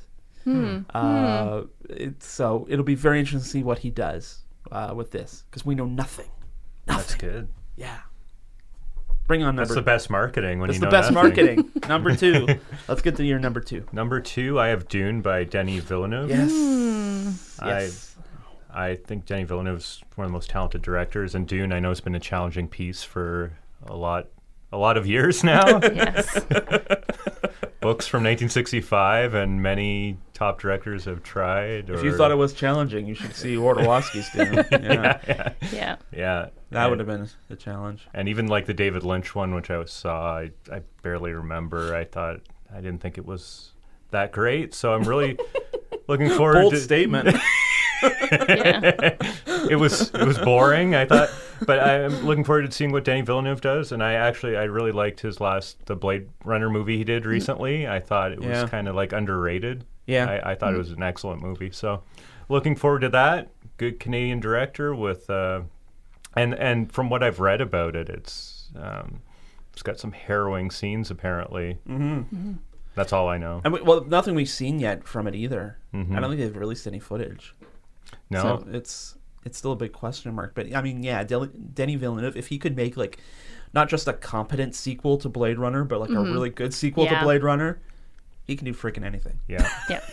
Speaker 1: So it'll be very interesting to see what he does with this because we know nothing.
Speaker 3: That's good.
Speaker 1: Yeah. Bring on number.
Speaker 3: That's the best marketing when
Speaker 1: That's
Speaker 3: you know
Speaker 1: the best
Speaker 3: nothing.
Speaker 1: marketing. Number 2. Let's get to your number 2.
Speaker 3: Number 2, I have Dune by Denis Villeneuve.
Speaker 1: Yes. Yes.
Speaker 3: I think Denis Villeneuve's one of the most talented directors, and Dune, I know, has been a challenging piece for a lot of years now.
Speaker 2: Yes.
Speaker 3: Books from 1965, and many top directors have tried.
Speaker 1: If you thought it was challenging, you should see Wardowski's Dune.
Speaker 2: Yeah.
Speaker 1: That would have been a challenge.
Speaker 3: And even like the David Lynch one, which I saw, I barely remember. I didn't think it was that great. So I'm really looking forward
Speaker 1: Bold
Speaker 3: to...
Speaker 1: statement.
Speaker 2: Yeah.
Speaker 3: It was boring, I thought. But I'm looking forward to seeing what Denis Villeneuve does. And I really liked the Blade Runner movie he did recently. I thought it was kind of like underrated.
Speaker 1: Yeah.
Speaker 3: I thought it was an excellent movie. So looking forward to that. Good Canadian director with... And from what I've read about it, it's got some harrowing scenes, apparently. That's all I know.
Speaker 1: Well, nothing we've seen yet from it either.
Speaker 3: Mm-hmm.
Speaker 1: I don't think they've released any footage.
Speaker 3: No.
Speaker 1: So it's still a big question mark. But, I mean, yeah, Denis Villeneuve, if he could make, like, not just a competent sequel to Blade Runner, but, like, a really good sequel to Blade Runner, he can do freaking anything.
Speaker 3: Yeah.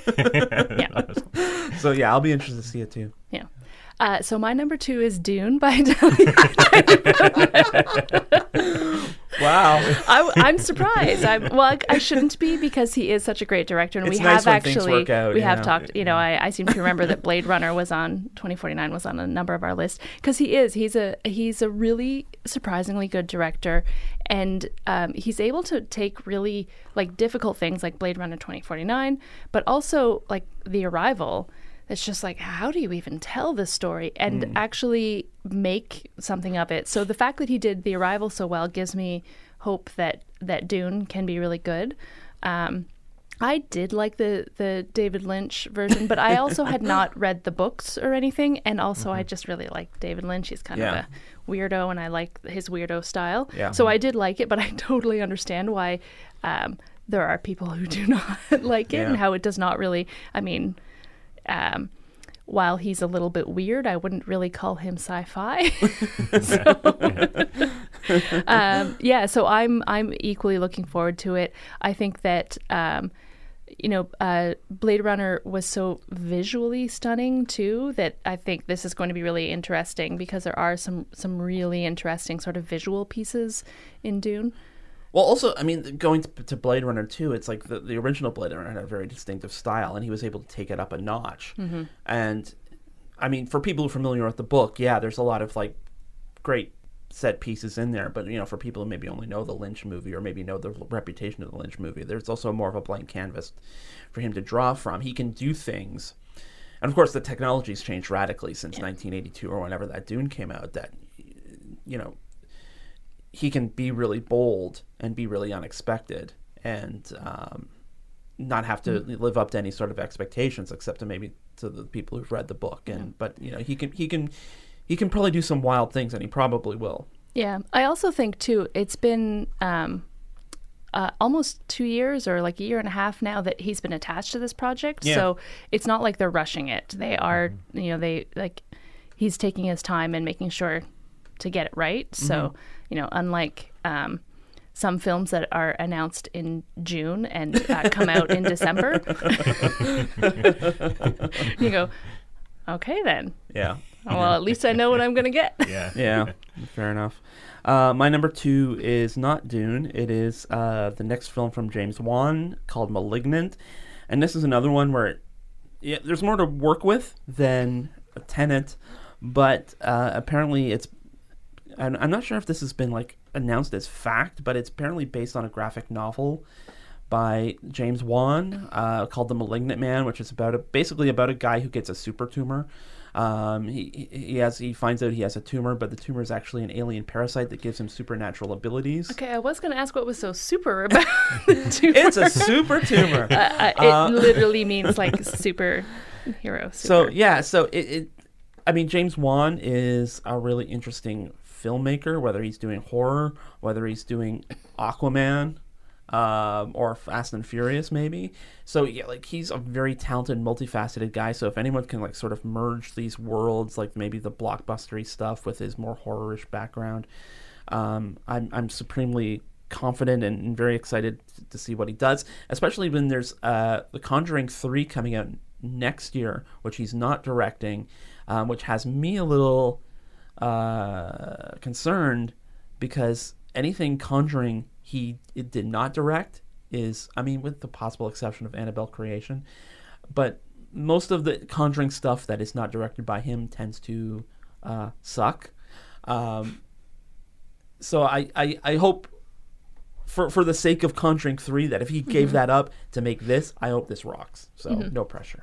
Speaker 2: Yeah.
Speaker 1: So, yeah, I'll be interested to see it, too.
Speaker 2: Yeah. So my number 2 is Dune by Denis.
Speaker 1: Wow.
Speaker 2: I'm surprised. I shouldn't be because he is such a great director, and
Speaker 1: It's
Speaker 2: we
Speaker 1: nice
Speaker 2: have
Speaker 1: when things
Speaker 2: actually
Speaker 1: work out,
Speaker 2: have talked. I seem to remember that Blade Runner was on 2049 was on a number of our lists because he's a really surprisingly good director, and he's able to take really like difficult things like Blade Runner 2049, but also like The Arrival. It's just like, how do you even tell this story and actually make something of it? So the fact that he did The Arrival so well gives me hope that Dune can be really good. I did like the David Lynch version, but I also had not read the books or anything. And also I just really like David Lynch. He's kind of a weirdo, and I like his weirdo style. Yeah. So I did like it, but I totally understand why there are people who do not like it and how it does not really, I mean... while he's a little bit weird, I wouldn't really call him sci-fi. So I'm equally looking forward to it. I think that Blade Runner was so visually stunning too that I think this is going to be really interesting because there are some really interesting sort of visual pieces in Dune.
Speaker 1: Well, also, I mean, going to Blade Runner 2, it's like the original Blade Runner had a very distinctive style, and he was able to take it up a notch. Mm-hmm. And, I mean, for people who are familiar with the book, there's a lot of, like, great set pieces in there. But, for people who maybe only know the Lynch movie or maybe know the reputation of the Lynch movie, there's also more of a blank canvas for him to draw from. He can do things. And, of course, the technology's changed radically since 1982 or whenever that Dune came out that, he can be really bold and be really unexpected and not have to live up to any sort of expectations except to maybe to the people who've read the book. But he can probably do some wild things, and he probably will. Yeah,
Speaker 2: I also think too it's been almost 2 years or like a year and a half now that he's been attached to this project. Yeah. So it's not like they're rushing it. They are, he's taking his time and making sure to get it right. Mm-hmm. So, unlike some films that are announced in June and come out in December, you go, okay then. Yeah. Well, at least I know what I'm going to get.
Speaker 1: Yeah. Fair enough. My number 2 is not Dune. It is the next film from James Wan called Malignant. And this is another one where there's more to work with than Tenet, but apparently it's... I'm not sure if this has been like announced as fact, but it's apparently based on a graphic novel by James Wan called The Malignant Man, which is basically about a guy who gets a super tumor. He finds out he has a tumor, but the tumor is actually an alien parasite that gives him supernatural abilities.
Speaker 2: Okay, I was going to ask what was so super about the tumor.
Speaker 1: It's a super tumor.
Speaker 2: It literally means like super hero.
Speaker 1: So
Speaker 2: Super.
Speaker 1: so I mean, James Wan is a really interesting filmmaker, whether he's doing horror, whether he's doing Aquaman, or Fast and Furious, maybe. So yeah, like he's a very talented, multifaceted guy. So if anyone can like sort of merge these worlds, like maybe the blockbustery stuff with his more horror-ish background, I'm supremely confident and very excited to see what he does, especially when there's The Conjuring 3 coming out next year, which he's not directing, which has me a little concerned, because anything Conjuring it did not direct is, I mean, with the possible exception of Annabelle Creation, but most of the Conjuring stuff that is not directed by him tends to suck. So I hope, for the sake of Conjuring 3, that if he gave that up to make this, I hope this rocks. So no pressure.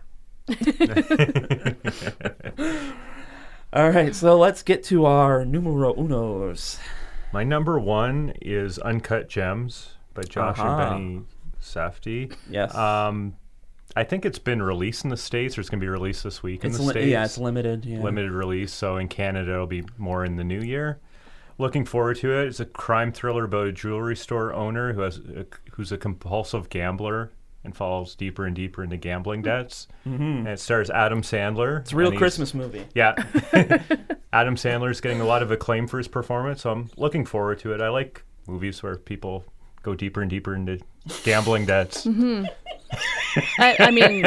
Speaker 1: All right, so let's get to our numero unos.
Speaker 3: My number one is Uncut Gems by Josh and Benny Safdie.
Speaker 1: Yes.
Speaker 3: I think it's been released in the States, or it's going to be released this week in the States.
Speaker 1: Yeah, it's limited. Yeah.
Speaker 3: Limited release, so in Canada it'll be more in the new year. Looking forward to it. It's a crime thriller about a jewelry store owner who's a compulsive gambler and falls deeper and deeper into gambling debts. Mm-hmm. And it stars Adam Sandler.
Speaker 1: It's a real Christmas movie.
Speaker 3: Yeah. Adam Sandler's getting a lot of acclaim for his performance, so I'm looking forward to it. I like movies where people go deeper and deeper into gambling debts.
Speaker 2: Mm-hmm. I mean,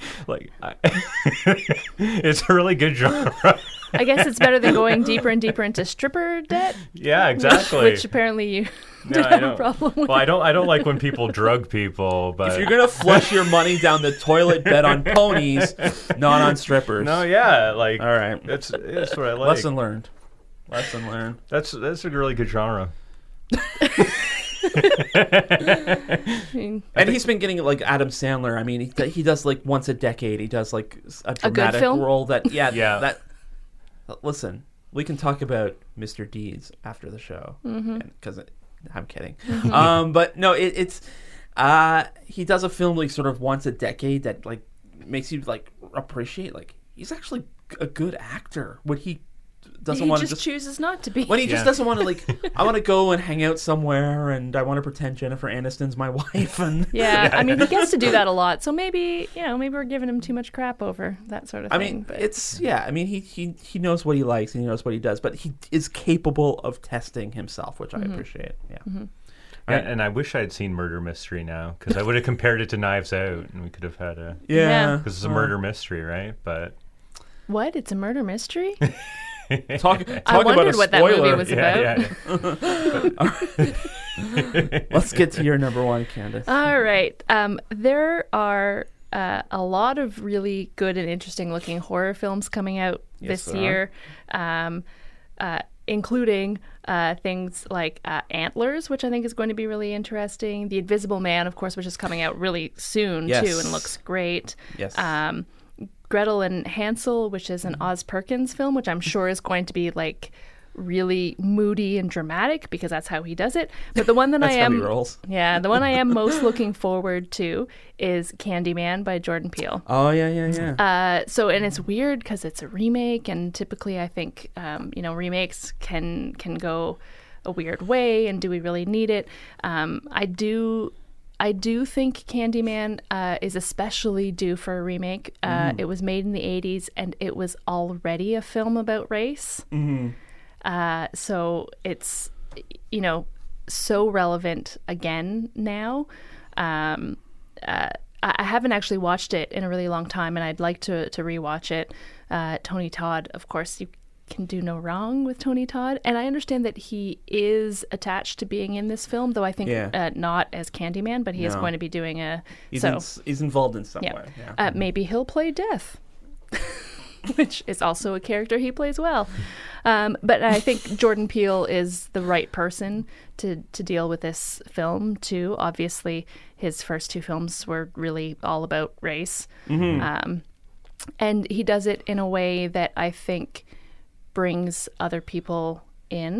Speaker 3: it's a really good genre.
Speaker 2: I guess it's better than going deeper and deeper into stripper debt.
Speaker 3: Yeah, exactly.
Speaker 2: Which apparently you don't have a problem with.
Speaker 3: Well, I don't like when people drug people, but
Speaker 1: if you're gonna flush your money down the toilet, bet on ponies, not on strippers.
Speaker 3: No, yeah, like
Speaker 1: all right,
Speaker 3: that's what I like.
Speaker 1: Lesson learned.
Speaker 3: That's a really good genre.
Speaker 1: And he's been getting like Adam Sandler. I mean, he does like once a decade. He does like a dramatic
Speaker 2: film?
Speaker 1: role that that. Listen, we can talk about Mr. Deeds after the show because I'm kidding. But no, it's he does a film like sort of once a decade that like makes you like appreciate like he's actually a good actor when he doesn't want to
Speaker 2: just chooses not to be.
Speaker 1: When he just doesn't want to like, I want to go and hang out somewhere and I want to pretend Jennifer Aniston's my wife. And
Speaker 2: I mean, he gets to do that a lot. So maybe we're giving him too much crap over that sort of thing.
Speaker 1: I mean, I mean, he knows what he likes and he knows what he does, but he is capable of testing himself, which I appreciate. Yeah.
Speaker 2: Mm-hmm.
Speaker 3: Right. And I wish I had seen Murder Mystery now, because I would have compared it to Knives Out and we could have had a because it's a murder mystery, right? But
Speaker 2: what? It's a murder mystery?
Speaker 1: Talk
Speaker 2: I wondered
Speaker 1: about a
Speaker 2: what
Speaker 1: spoiler.
Speaker 2: that movie was about.
Speaker 1: Let's get to your number one, Candace.
Speaker 2: All right. There are a lot of really good and interesting looking horror films coming out this year, including things like Antlers, which I think is going to be really interesting. The Invisible Man, of course, which is coming out really soon too and looks great.
Speaker 1: Yes.
Speaker 2: Gretel and Hansel, which is an Oz Perkins film, which I'm sure is going to be like really moody and dramatic because that's how he does it. But the one that the one I am most looking forward to is Candyman by Jordan Peele.
Speaker 1: Oh yeah.
Speaker 2: So and it's weird because it's a remake, and typically I think remakes can go a weird way, and do we really need it? I do think Candyman is especially due for a remake. It was made in the 80s, and it was already a film about race. Mm-hmm. So it's, so relevant again now. I haven't actually watched it in a really long time, and I'd like to rewatch it. Tony Todd, of course, you can do no wrong with Tony Todd, and I understand that he is attached to being in this film, though I think not as Candyman, but he is going to be doing
Speaker 1: he's involved in some way. Yeah.
Speaker 2: Maybe he'll play Death, which is also a character he plays well. But I think Jordan Peele is the right person to deal with this film too. Obviously, his first two films were really all about race, and he does it in a way that I think brings other people in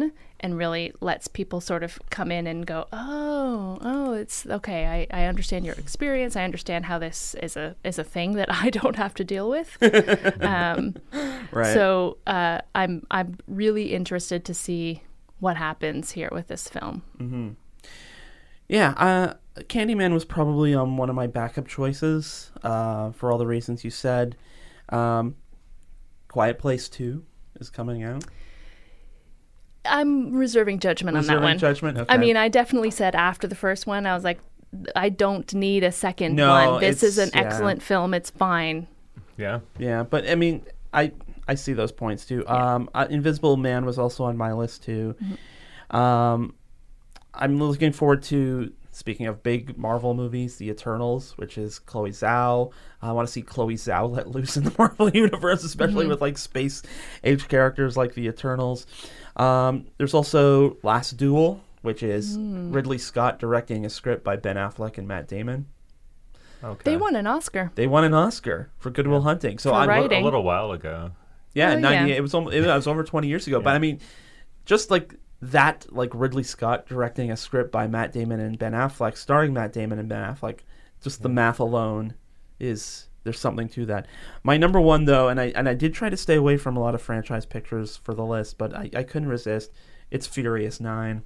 Speaker 2: and really lets people sort of come in and go, oh, it's okay. I understand your experience. I understand how this is a thing that I don't have to deal with.
Speaker 1: Right.
Speaker 2: So I'm really interested to see what happens here with this film.
Speaker 1: Mm-hmm. Yeah, Candyman was probably one of my backup choices for all the reasons you said. Quiet Place 2 is coming out.
Speaker 2: I'm reserving judgment on that one.
Speaker 1: Judgment? Okay.
Speaker 2: I mean, I definitely said after the first one, I was like, I don't need a second
Speaker 1: No,
Speaker 2: one. This is an
Speaker 1: yeah.
Speaker 2: excellent film. It's fine.
Speaker 3: Yeah.
Speaker 1: Yeah, but I mean, I see those points too. Invisible Man was also on my list too. Mm-hmm. I'm looking forward to, speaking of big Marvel movies, The Eternals, which is Chloe Zhao. I want to see Chloe Zhao let loose in the Marvel universe, especially with like space age characters like The Eternals. There's also Last Duel, which is Ridley Scott directing a script by Ben Affleck and Matt Damon.
Speaker 3: Okay.
Speaker 2: They won an Oscar.
Speaker 1: They won an Oscar for Good Will Hunting. So
Speaker 2: For writing.
Speaker 3: A little while ago.
Speaker 1: Yeah,
Speaker 2: Oh,
Speaker 1: 98.
Speaker 2: yeah.
Speaker 1: It was over 20 years ago. But I mean, just like that, like Ridley Scott directing a script by Matt Damon and Ben Affleck, starring Matt Damon and Ben Affleck, just the math alone there's something to that. My number one though, and I did try to stay away from a lot of franchise pictures for the list, but I couldn't resist. It's Furious 9.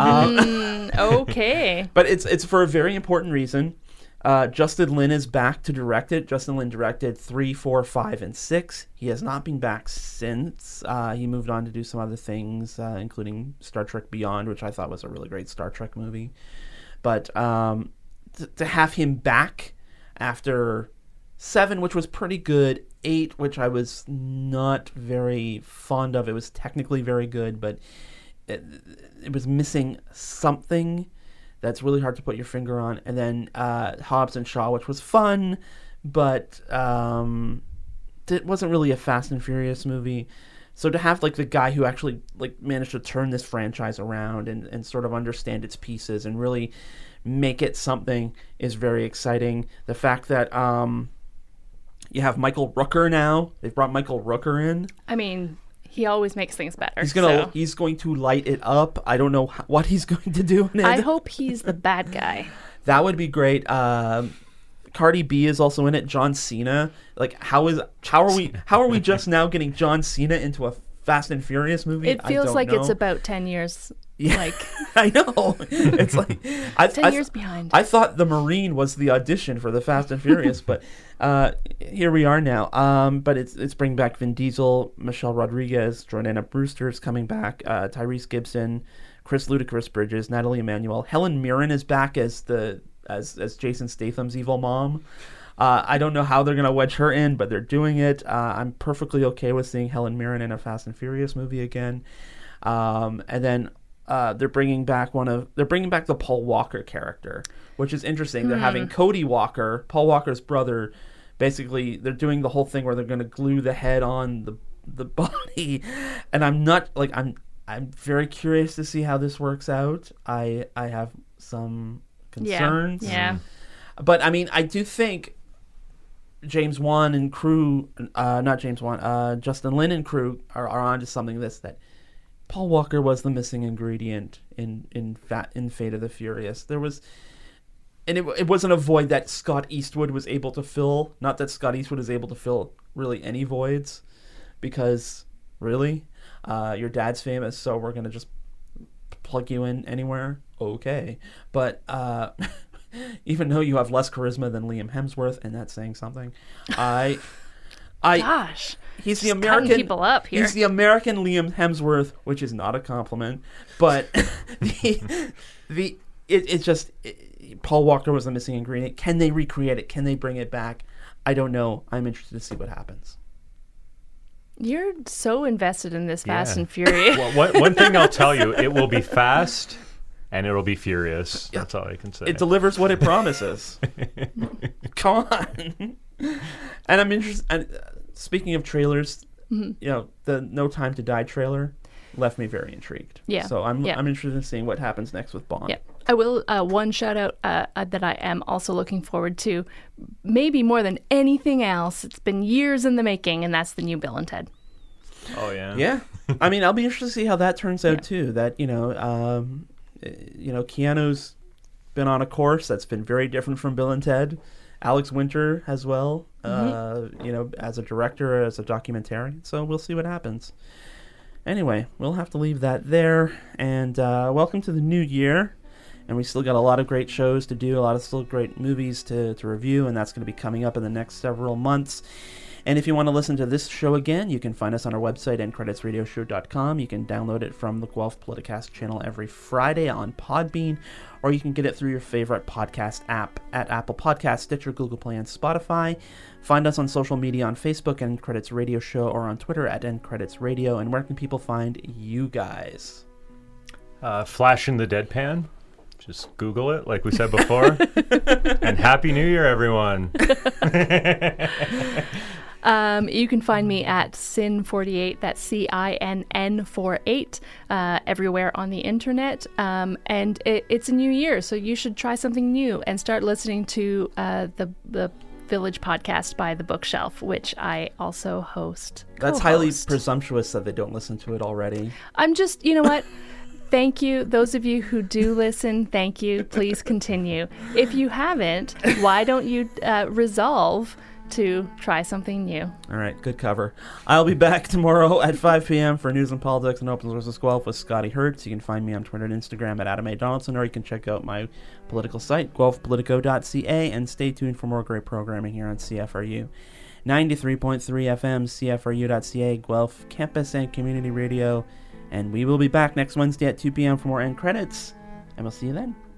Speaker 2: Okay.
Speaker 1: But it's for a very important reason. Justin Lin is back to direct it. Justin Lin directed 3, 4, 5, and 6. He has not been back since. He moved on to do some other things, including Star Trek Beyond, which I thought was a really great Star Trek movie. But to have him back after 7, which was pretty good, 8, which I was not very fond of. It was technically very good, but it was missing something that's really hard to put your finger on. And then Hobbs and Shaw, which was fun, but it wasn't really a Fast and Furious movie. So to have like the guy who actually like managed to turn this franchise around and sort of understand its pieces and really make it something is very exciting. The fact that you have Michael Rooker now. They've brought Michael Rooker in.
Speaker 2: I mean, he always makes things better.
Speaker 1: He's going to light it up. I don't know what he's going to do in it.
Speaker 2: I hope he's the bad guy.
Speaker 1: That would be great. Cardi B is also in it. John Cena. Like, how are we just now getting John Cena into a Fast and Furious movie?
Speaker 2: It feels like it's about 10 years.
Speaker 1: Yeah,
Speaker 2: like
Speaker 1: I know. It's like
Speaker 2: 10 years behind.
Speaker 1: I thought the Marine was the audition for the Fast and Furious, but here we are now. But it's bringing back Vin Diesel, Michelle Rodriguez, Jordana Brewster is coming back, Tyrese Gibson, Chris Ludacris Bridges, Natalie Emmanuel, Helen Mirren is back as Jason Statham's evil mom. I don't know how they're going to wedge her in, but they're doing it. I'm perfectly okay with seeing Helen Mirren in a Fast and Furious movie again. And then they're bringing back the Paul Walker character, which is interesting. They're having Cody Walker, Paul Walker's brother. Basically, they're doing the whole thing where they're going to glue the head on the body, and I'm very curious to see how this works out. I have some concerns.
Speaker 2: Yeah.
Speaker 1: But I mean, I do think James Wan and crew, not James Wan, Justin Lin and crew are onto something. That Paul Walker was the missing ingredient in Fate of the Furious. There was, and it wasn't a void that Scott Eastwood was able to fill. Not that Scott Eastwood is able to fill really any voids, because really, your dad's famous, so we're gonna just plug you in anywhere. Okay, but even though you have less charisma than Liam Hemsworth, and that's saying something,
Speaker 2: Gosh,
Speaker 1: he's the
Speaker 2: just
Speaker 1: American
Speaker 2: cutting people up here.
Speaker 1: He's the American Liam Hemsworth, which is not a compliment, but Paul Walker was the missing ingredient. Can they recreate it? Can they bring it back? I don't know. I'm interested to see what happens.
Speaker 2: You're so invested in this Fast and Furious.
Speaker 3: Well, one thing I'll tell you, it will be fast and it'll be furious. That's all I can say.
Speaker 1: It delivers what it promises. Come on. And I'm interested. And speaking of trailers, the No Time to Die trailer left me very intrigued.
Speaker 2: Yeah.
Speaker 1: So I'm interested in seeing what happens next with Bond.
Speaker 2: Yeah. I will one shout out that I am also looking forward to, maybe more than anything else. It's been years in the making, and that's the new Bill and Ted.
Speaker 3: Oh yeah.
Speaker 1: Yeah. I mean, I'll be interested to see how that turns out too. That Keanu's been on a course that's been very different from Bill and Ted. Alex Winter as well, as a director, as a documentarian. So we'll see what happens. Anyway, we'll have to leave that there. And welcome to the new year. And we still got a lot of great shows to do, a lot of still great movies to review, and that's going to be coming up in the next several months. And if you want to listen to this show again, you can find us on our website, endcreditsradioshow.com. You can download it from the Guelph Politicast channel every Friday on Podbean, or you can get it through your favorite podcast app at Apple Podcasts, Stitcher, Google Play, and Spotify. Find us on social media on Facebook, End Credits Radio Show, or on Twitter at End Credits Radio. And where can people find you guys?
Speaker 3: Flash in the Deadpan. Just Google it, like we said before. And Happy New Year, everyone.
Speaker 2: You can find me at Sin48, that's CINN48, everywhere on the internet. And it's a new year, so you should try something new and start listening to the Village podcast by The Bookshelf, which I also host.
Speaker 1: That's highly presumptuous that they don't listen to it already.
Speaker 2: I'm just, you know what? Thank you. Those of you who do listen, thank you. Please continue. If you haven't, why don't you resolve to try something new?
Speaker 1: All right, good cover. I'll be back tomorrow at 5 p.m. for News and Politics and Open Sources Guelph with Scotty Hertz. You can find me on Twitter and Instagram at Adam A. Donaldson, or you can check out my political site, guelphpolitico.ca, and stay tuned for more great programming here on CFRU. 93.3 FM, CFRU.ca, Guelph Campus and Community Radio. And we will be back next Wednesday at 2 p.m. for more End Credits. And we'll see you then.